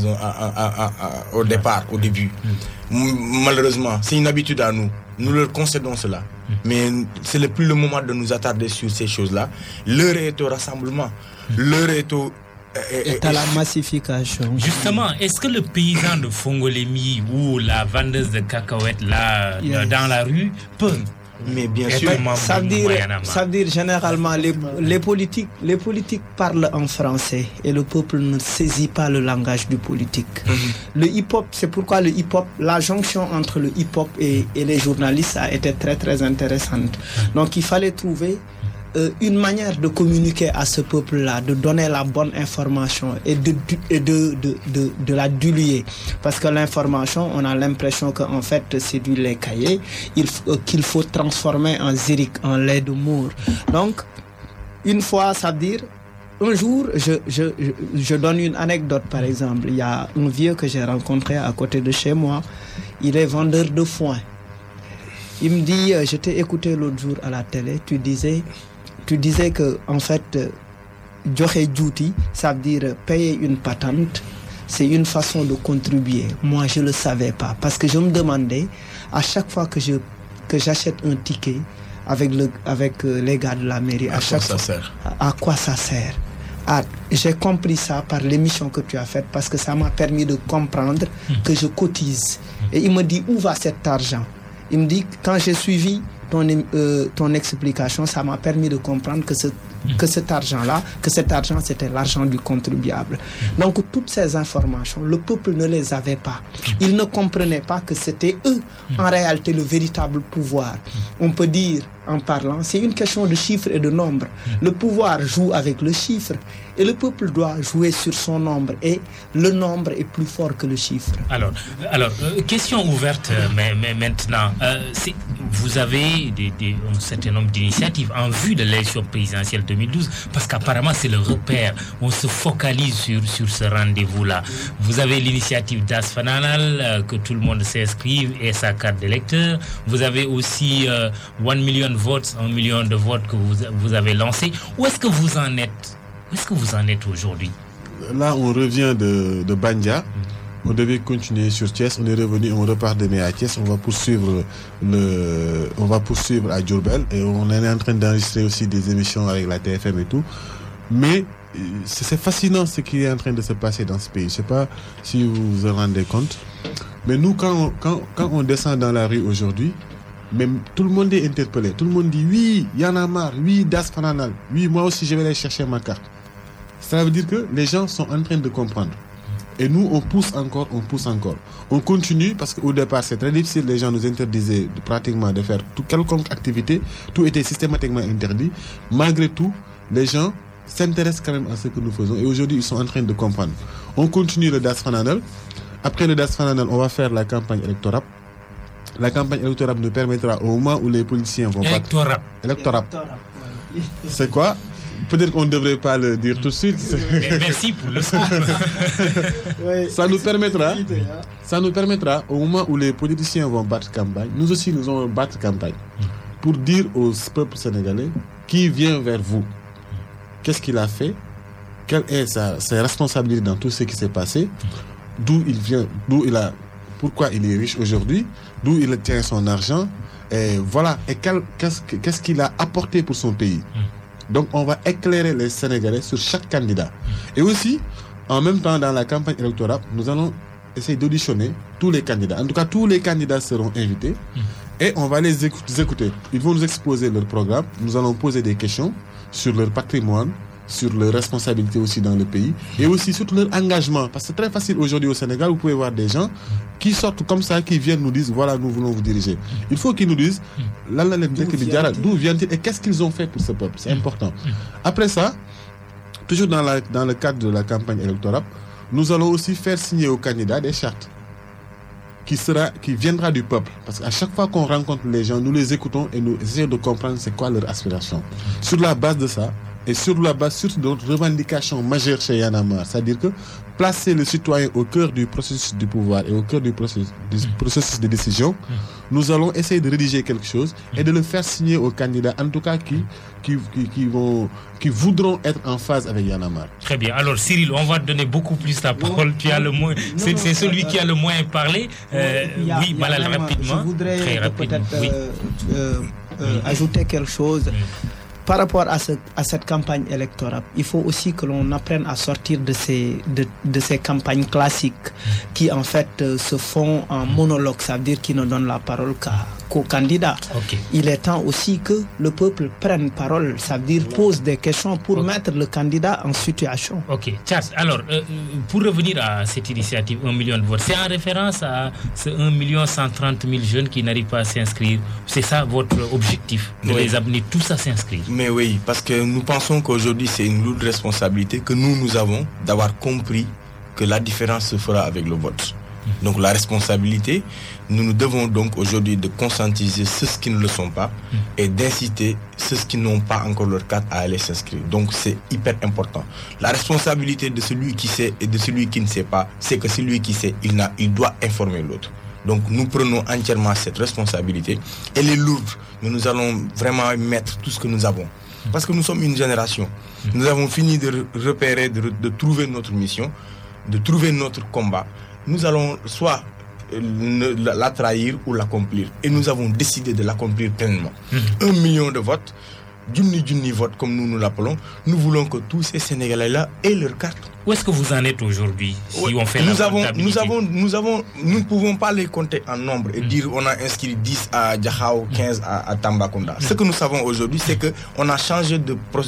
au début. Malheureusement, c'est une habitude à nous. Nous leur concédons cela. Mais c'est plus le moment de nous attarder sur ces choses-là. L'heure est au rassemblement. L'heure est à la massification. Justement, est-ce que le paysan de Fongolémi ou la vendeuse de cacahuètes là, dans la rue peut... Mais bien sûr, ça veut dire généralement les politiques parlent en français et le peuple ne saisit pas le langage du politique. Le hip-hop, c'est pourquoi le hip-hop, la jonction entre le hip-hop et les journalistes a été très très intéressante. Donc il fallait trouver une manière de communiquer à ce peuple-là, de donner la bonne information et de la diluer. Parce que l'information, on a l'impression qu'en fait, c'est du lait caillé, qu'il faut transformer en zirik, en lait de mour. Donc, une fois, ça veut dire, un jour, je donne une anecdote, par exemple. Il y a un vieux que j'ai rencontré à côté de chez moi. Il est vendeur de foin. Il me dit, je t'ai écouté l'autre jour à la télé, tu disais que, en fait, joxe duty, ça veut dire payer une patente, c'est une façon de contribuer. Moi, je ne le savais pas. Parce que je me demandais, à chaque fois que j'achète un ticket avec les gars de la mairie, à quoi ça sert? J'ai compris ça par l'émission que tu as faite parce que ça m'a permis de comprendre que je cotise. Et il me dit, où va cet argent? Il me dit, quand j'ai suivi ton explication, ça m'a permis de comprendre que cet argent c'était l'argent du contribuable. Donc toutes ces informations, le peuple ne les avait pas. Il ne comprenait pas que c'était eux en réalité le véritable pouvoir. On peut dire en parlant, c'est une question de chiffres et de nombres. Le pouvoir joue avec le chiffre et le peuple doit jouer sur son nombre et le nombre est plus fort que le chiffre. Alors question ouverte, mais maintenant, vous avez un certain nombre d'initiatives en vue de l'élection présidentielle 2012, parce qu'apparemment c'est le repère. On se focalise sur ce rendez-vous-là. Vous avez l'initiative Das Fananal, que tout le monde s'inscrive et sa carte d'électeur. Vous avez aussi 1 million votes, 1 million de votes que vous avez lancé. Où est-ce que vous en êtes aujourd'hui? Là, on revient de Bandia. On devait continuer sur Thiès. On est revenu, on repart demain à Thiès. On va poursuivre à Diourbel. Et on est en train d'enregistrer aussi des émissions avec la TFM et tout. Mais c'est fascinant ce qui est en train de se passer dans ce pays. Je ne sais pas si vous vous en rendez compte. Mais nous, quand on descend dans la rue aujourd'hui, même tout le monde est interpellé. Tout le monde dit oui, Y en a marre, oui, Das Fananal, oui, moi aussi je vais aller chercher ma carte. Ça veut dire que les gens sont en train de comprendre. Et nous, on pousse encore. On continue parce qu'au départ, c'est très difficile. Les gens nous interdisaient pratiquement de faire quelconque activité. Tout était systématiquement interdit. Malgré tout, les gens s'intéressent quand même à ce que nous faisons. Et aujourd'hui, ils sont en train de comprendre. On continue le Das Fananal. Après le Das Fananal, on va faire la campagne électorale. La campagne électorale nous permettra, au moment où les politiciens vont Électorale. C'est quoi? Peut-être qu'on ne devrait pas le dire tout de suite. Merci pour le son. Ça nous permettra, au moment où les politiciens vont battre campagne, nous aussi nous allons battre campagne pour dire au peuple sénégalais qui vient vers vous. Qu'est-ce qu'il a fait? Quelle est ses responsabilités dans tout ce qui s'est passé? D'où il vient? Pourquoi il est riche aujourd'hui? D'où il tient son argent? Et voilà. Et qu'est-ce qu'il a apporté pour son pays? Donc, on va éclairer les Sénégalais sur chaque candidat. Et aussi, en même temps, dans la campagne électorale, nous allons essayer d'auditionner tous les candidats. En tout cas, tous les candidats seront invités et on va les écouter. Ils vont nous exposer leur programme. Nous allons poser des questions sur leur patrimoine, sur leurs responsabilités aussi dans le pays et aussi sur leur engagement. Parce que c'est très facile aujourd'hui au Sénégal, vous pouvez voir des gens qui sortent comme ça, qui viennent nous disent voilà, nous voulons vous diriger. Il faut qu'ils nous disent d'où viennent-ils et qu'est-ce qu'ils ont fait pour ce peuple. C'est important. Après ça, toujours dans le cadre de la campagne électorale, nous allons aussi faire signer aux candidats des chartes qui viendra du peuple. Parce qu'à chaque fois qu'on rencontre les gens, nous les écoutons et nous essayons de comprendre c'est quoi leur aspiration. Sur la base de ça, et sur la base surtout de notre revendication majeure chez Y en a marre, c'est-à-dire que placer le citoyen au cœur du processus du pouvoir et au cœur du processus de décision, nous allons essayer de rédiger quelque chose et de le faire signer aux candidats, en tout cas qui voudront être en phase avec Y en a marre. Très bien. Alors Cyril, on va te donner beaucoup plus ta parole. Tu as le moins, c'est celui qui a le moins parlé. Oui, Malal, rapidement. Je voudrais très rapidement. peut-être ajouter quelque chose. Par rapport à cette campagne électorale, il faut aussi que l'on apprenne à sortir de ces campagnes classiques qui en fait se font en monologue, ça veut dire qu'ils ne donnent la parole qu'aux candidats. Okay. Il est temps aussi que le peuple prenne parole, ça veut dire pose des questions pour mettre le candidat en situation. Ok, Charles, alors pour revenir à cette initiative 1 million de votes, c'est en référence à ce 1 130 000 jeunes qui n'arrivent pas à s'inscrire. C'est ça votre objectif, de les amener tous à s'inscrire? Mais oui, parce que nous pensons qu'aujourd'hui c'est une lourde responsabilité que nous avons d'avoir compris que la différence se fera avec le vote. Donc la responsabilité, nous devons donc aujourd'hui de conscientiser ceux qui ne le sont pas et d'inciter ceux qui n'ont pas encore leur carte à aller s'inscrire. Donc c'est hyper important. La responsabilité de celui qui sait et de celui qui ne sait pas, c'est que celui qui sait, il doit informer l'autre. Donc nous prenons entièrement cette responsabilité. Elle est lourde, mais nous allons vraiment mettre tout ce que nous avons. Parce que nous sommes une génération. Nous avons fini de repérer, de trouver notre mission, de trouver notre combat. Nous allons soit la trahir ou l'accomplir. Et nous avons décidé de l'accomplir pleinement. 1 million de votes, Junni vote comme nous l'appelons. Nous voulons que tous ces Sénégalais-là aient leur carte. Où est-ce que vous en êtes aujourd'hui si on fait nous ne pouvons pas les compter en nombre et dire on a inscrit 10 à Diakhao, 15 à Tambacounda. Ce que nous savons aujourd'hui, c'est qu'on a changé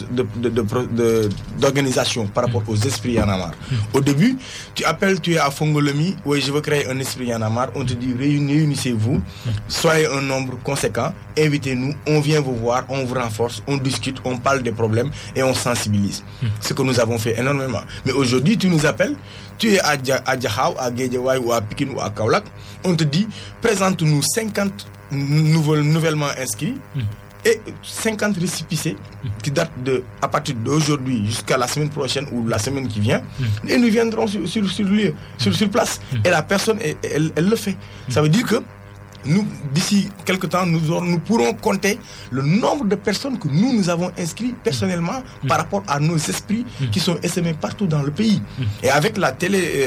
d'organisation par rapport aux esprits Y en a marre. Au début, tu es à Fongolemi, oui, je veux créer un esprit Y en a marre. On te dit réunissez-vous, soyez un nombre conséquent, invitez-nous, on vient vous voir, on vous renforce, on discute, on parle des problèmes et on sensibilise. Ce que nous avons fait énormément. Mais aujourd'hui, tu nous appelles, tu es à Diakhao, à Guédiawaye ou à Pikine ou à Kaolack, on te dit, présente-nous 50 nouvellement inscrits et 50 récépissés qui datent à partir d'aujourd'hui jusqu'à la semaine prochaine ou la semaine qui vient, et nous viendrons sur place. Et la personne, elle le fait. Ça veut dire que nous, d'ici quelque temps, nous pourrons compter le nombre de personnes que nous avons inscrits personnellement par rapport à nos esprits qui sont essaimés partout dans le pays. Et avec la télé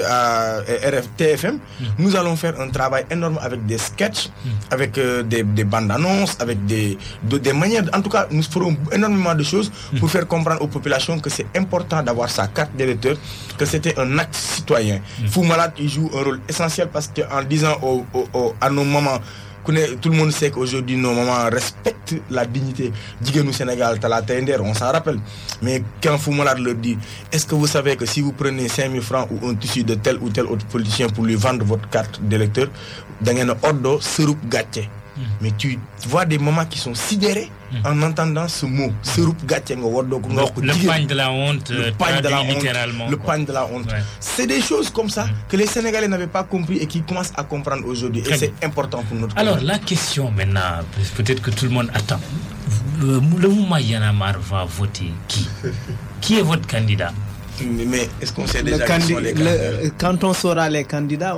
TFM, nous allons faire un travail énorme avec des sketchs, avec des bandes annonces, avec des manières. En tout cas, nous ferons énormément de choses pour faire comprendre aux populations que c'est important d'avoir sa carte d'électeur, que c'était un acte citoyen. Fou Malade, il joue un rôle essentiel parce qu'en disant à nos mamans, tout le monde sait qu'aujourd'hui nos mamans respectent la dignité. Digenu Sénégal, Tala Tender, on s'en rappelle. Mais quand Fou Malade leur dit, est-ce que vous savez que si vous prenez 5 000 francs ou un tissu de tel ou tel autre politicien pour lui vendre votre carte d'électeur, dans ordo serup gatché. Mais tu vois des mamans qui sont sidérées en entendant ce mot. Serup gatché. Le pagne de la honte, littéralement. Le pagne de la honte. Ouais. C'est des choses comme ça que les Sénégalais n'avaient pas compris et qui commencent à comprendre aujourd'hui. Et c'est important pour notre Alors, la question maintenant, peut-être que tout le monde attend. Le mouvement Y en a marre va voter qui? Qui est votre candidat? Mais est-ce qu'on sait déjà qui sont les candidats? Quand on saura les candidats,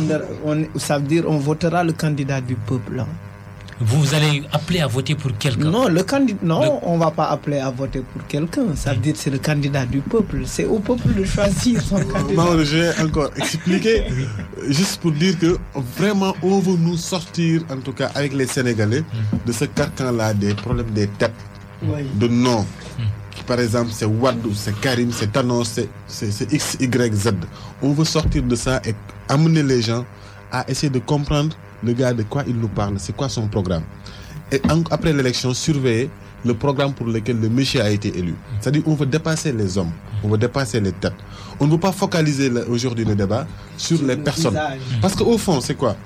ça veut dire on votera le candidat du peuple. Vous allez appeler à voter pour quelqu'un? Non, on ne va pas appeler à voter pour quelqu'un. Ça veut dire que c'est le candidat du peuple. C'est au peuple de choisir son candidat. Non, j'ai encore expliqué, juste pour dire que vraiment, on veut nous sortir, en tout cas avec les Sénégalais, de ce carcan-là des problèmes des têtes, de noms. Par exemple, c'est Wadou, c'est Karim, c'est Thanos, c'est X, Y, Z. On veut sortir de ça et amener les gens à essayer de comprendre le gars de quoi il nous parle, c'est quoi son programme. Et après l'élection, surveiller le programme pour lequel le monsieur a été élu. C'est-à-dire qu'on veut dépasser les hommes, on veut dépasser les têtes. On ne veut pas focaliser aujourd'hui le débat sur les personnes. Parce qu'au fond, c'est quoi?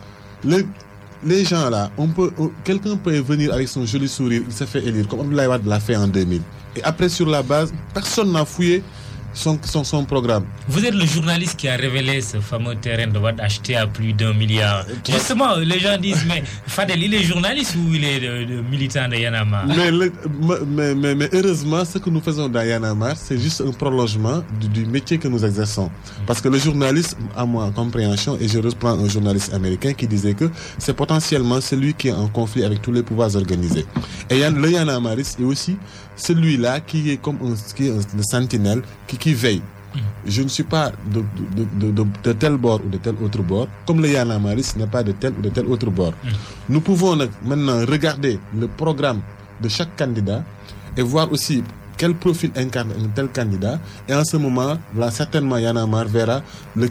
Les gens là, quelqu'un peut venir avec son joli sourire, il se fait élire, comme Abdoulaye Wade l'a fait en 2000. Et après, sur la base, personne n'a fouillé son programme. Vous êtes le journaliste qui a révélé ce fameux terrain de Wade acheté à plus d'1 milliard. Justement, les gens disent, mais Fadel, il est journaliste ou il est militant de Y en a marre? Mais heureusement, ce que nous faisons dans Y en a marre, c'est juste un prolongement du métier que nous exerçons. Parce que le journaliste, à ma compréhension, et je reprends un journaliste américain qui disait que c'est potentiellement celui qui est en conflit avec tous les pouvoirs organisés. Et le Y en a marre est aussi celui-là qui est comme le sentinelle qui veille. Je ne suis pas de tel bord ou de tel autre bord, comme le Y en a marre n'est pas de tel ou de tel autre bord. Nous pouvons maintenant regarder le programme de chaque candidat et voir aussi quel profil incarne un tel candidat. Et en ce moment, là, certainement, Y en a marre verra le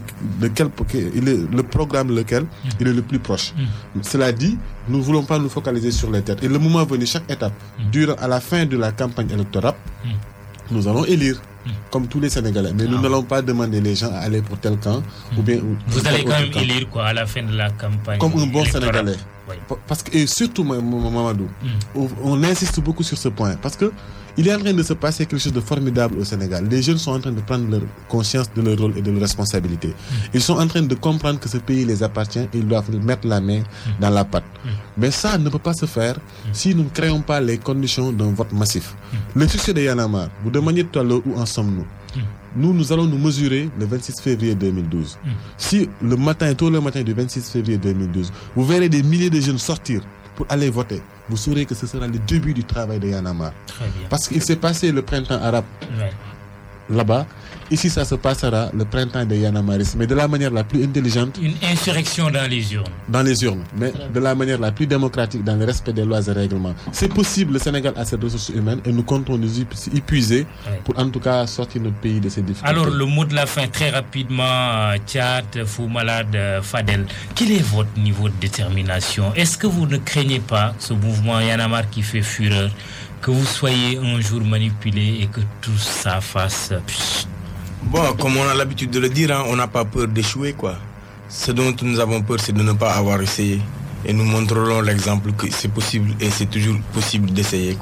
programme lequel il est le plus proche. Cela dit, nous ne voulons pas nous focaliser sur les têtes. Et le moment venu, chaque étape, à la fin de la campagne électorale, nous allons élire, comme tous les Sénégalais. Mais nous n'allons pas demander les gens à aller pour tel camp. Ou bien, vous allez quand même élire à la fin de la campagne. Comme un bon Sénégalais. Oui. Parce que, et surtout, Mamadou, on insiste beaucoup sur ce point. Parce que il est en train de se passer quelque chose de formidable au Sénégal. Les jeunes sont en train de prendre leur conscience de leur rôle et de leur responsabilité. Ils sont en train de comprendre que ce pays les appartient et ils doivent mettre la main dans la pâte. Mais ça ne peut pas se faire si nous ne créons pas les conditions d'un vote massif. Le succès de Y en a marre, vous demandez tout à l'heure où en sommes-nous. Nous allons nous mesurer le 26 février 2012. Si tôt le matin du 26 février 2012, vous verrez des milliers de jeunes sortir pour aller voter, vous saurez que ce sera le début du travail de Y en a marre. Parce qu'il s'est passé le printemps arabe là-bas. Ici, ça se passera le printemps de Y en a marre, mais de la manière la plus intelligente. Une insurrection dans les urnes. Dans les urnes, mais de la manière la plus démocratique, dans le respect des lois et règlements. C'est possible, le Sénégal a ses ressources humaines et nous comptons nous épuiser pour en tout cas sortir notre pays de ces difficultés. Alors, le mot de la fin, très rapidement, Tchad, Fou Malade, Fadel, quel est votre niveau de détermination? Est-ce que vous ne craignez pas ce mouvement Y en a marre qui fait fureur, que vous soyez un jour manipulé et que tout ça fasse... Bon, comme on a l'habitude de le dire, on n'a pas peur d'échouer, quoi. Ce dont nous avons peur, c'est de ne pas avoir essayé. Et nous montrerons l'exemple que c'est possible et c'est toujours possible d'essayer, quoi.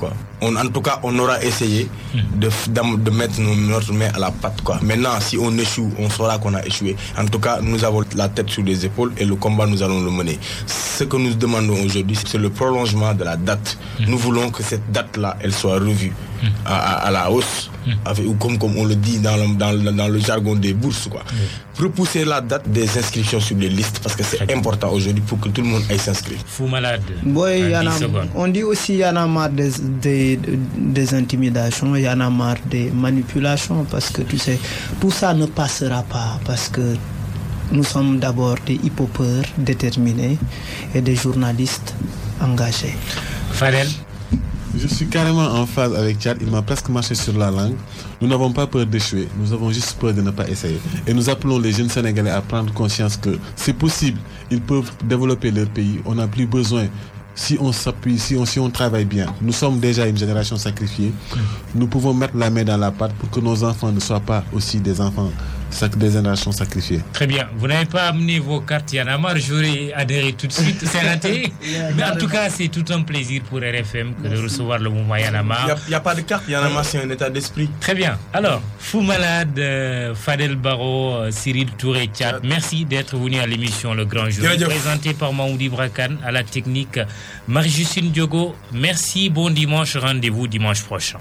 En tout cas, on aura essayé de mettre notre main à la pâte, quoi. Maintenant, si on échoue, on saura qu'on a échoué. En tout cas, nous avons la tête sur les épaules et le combat, nous allons le mener. Ce que nous demandons aujourd'hui, c'est le prolongement de la date. Nous voulons que cette date-là, elle soit revue à la hausse, ou comme on le dit dans le jargon des bourses, quoi. Repousser la date des inscriptions sur les listes parce que c'est important aujourd'hui pour que tout le monde aille s'inscrire. Fou malade. On dit aussi qu'il y en a marre des intimidations, il y en a marre des manipulations parce que tu sais, tout ça ne passera pas parce que nous sommes d'abord des hip-hopeurs déterminés et des journalistes engagés. Fadel? Je suis carrément en phase avec Tchad, il m'a presque marché sur la langue. Nous n'avons pas peur d'échouer, nous avons juste peur de ne pas essayer. Et nous appelons les jeunes Sénégalais à prendre conscience que c'est possible, ils peuvent développer leur pays, on n'a plus besoin. Si on s'appuie, si on travaille bien, nous sommes déjà une génération sacrifiée. Nous pouvons mettre la main dans la pâte pour que nos enfants ne soient pas aussi des enfants, des générations sacrifiées. Très bien. Vous n'avez pas amené vos cartes Yanamar, j'aurais adhéré tout de suite. C'est raté. Mais en tout cas, c'est tout un plaisir pour RFM que de recevoir le mouvement Yanamar. Il n'y a pas de carte. Yanamar, c'est un état d'esprit. Très bien. Alors, Fou Malade, Fadel Barro, Cyril Touré, Tchad, merci d'être venu à l'émission Le Grand Jour. Présenté par Mamoudi Brakan à la technique. Marie-Justine Diogo, merci, bon dimanche, rendez-vous dimanche prochain.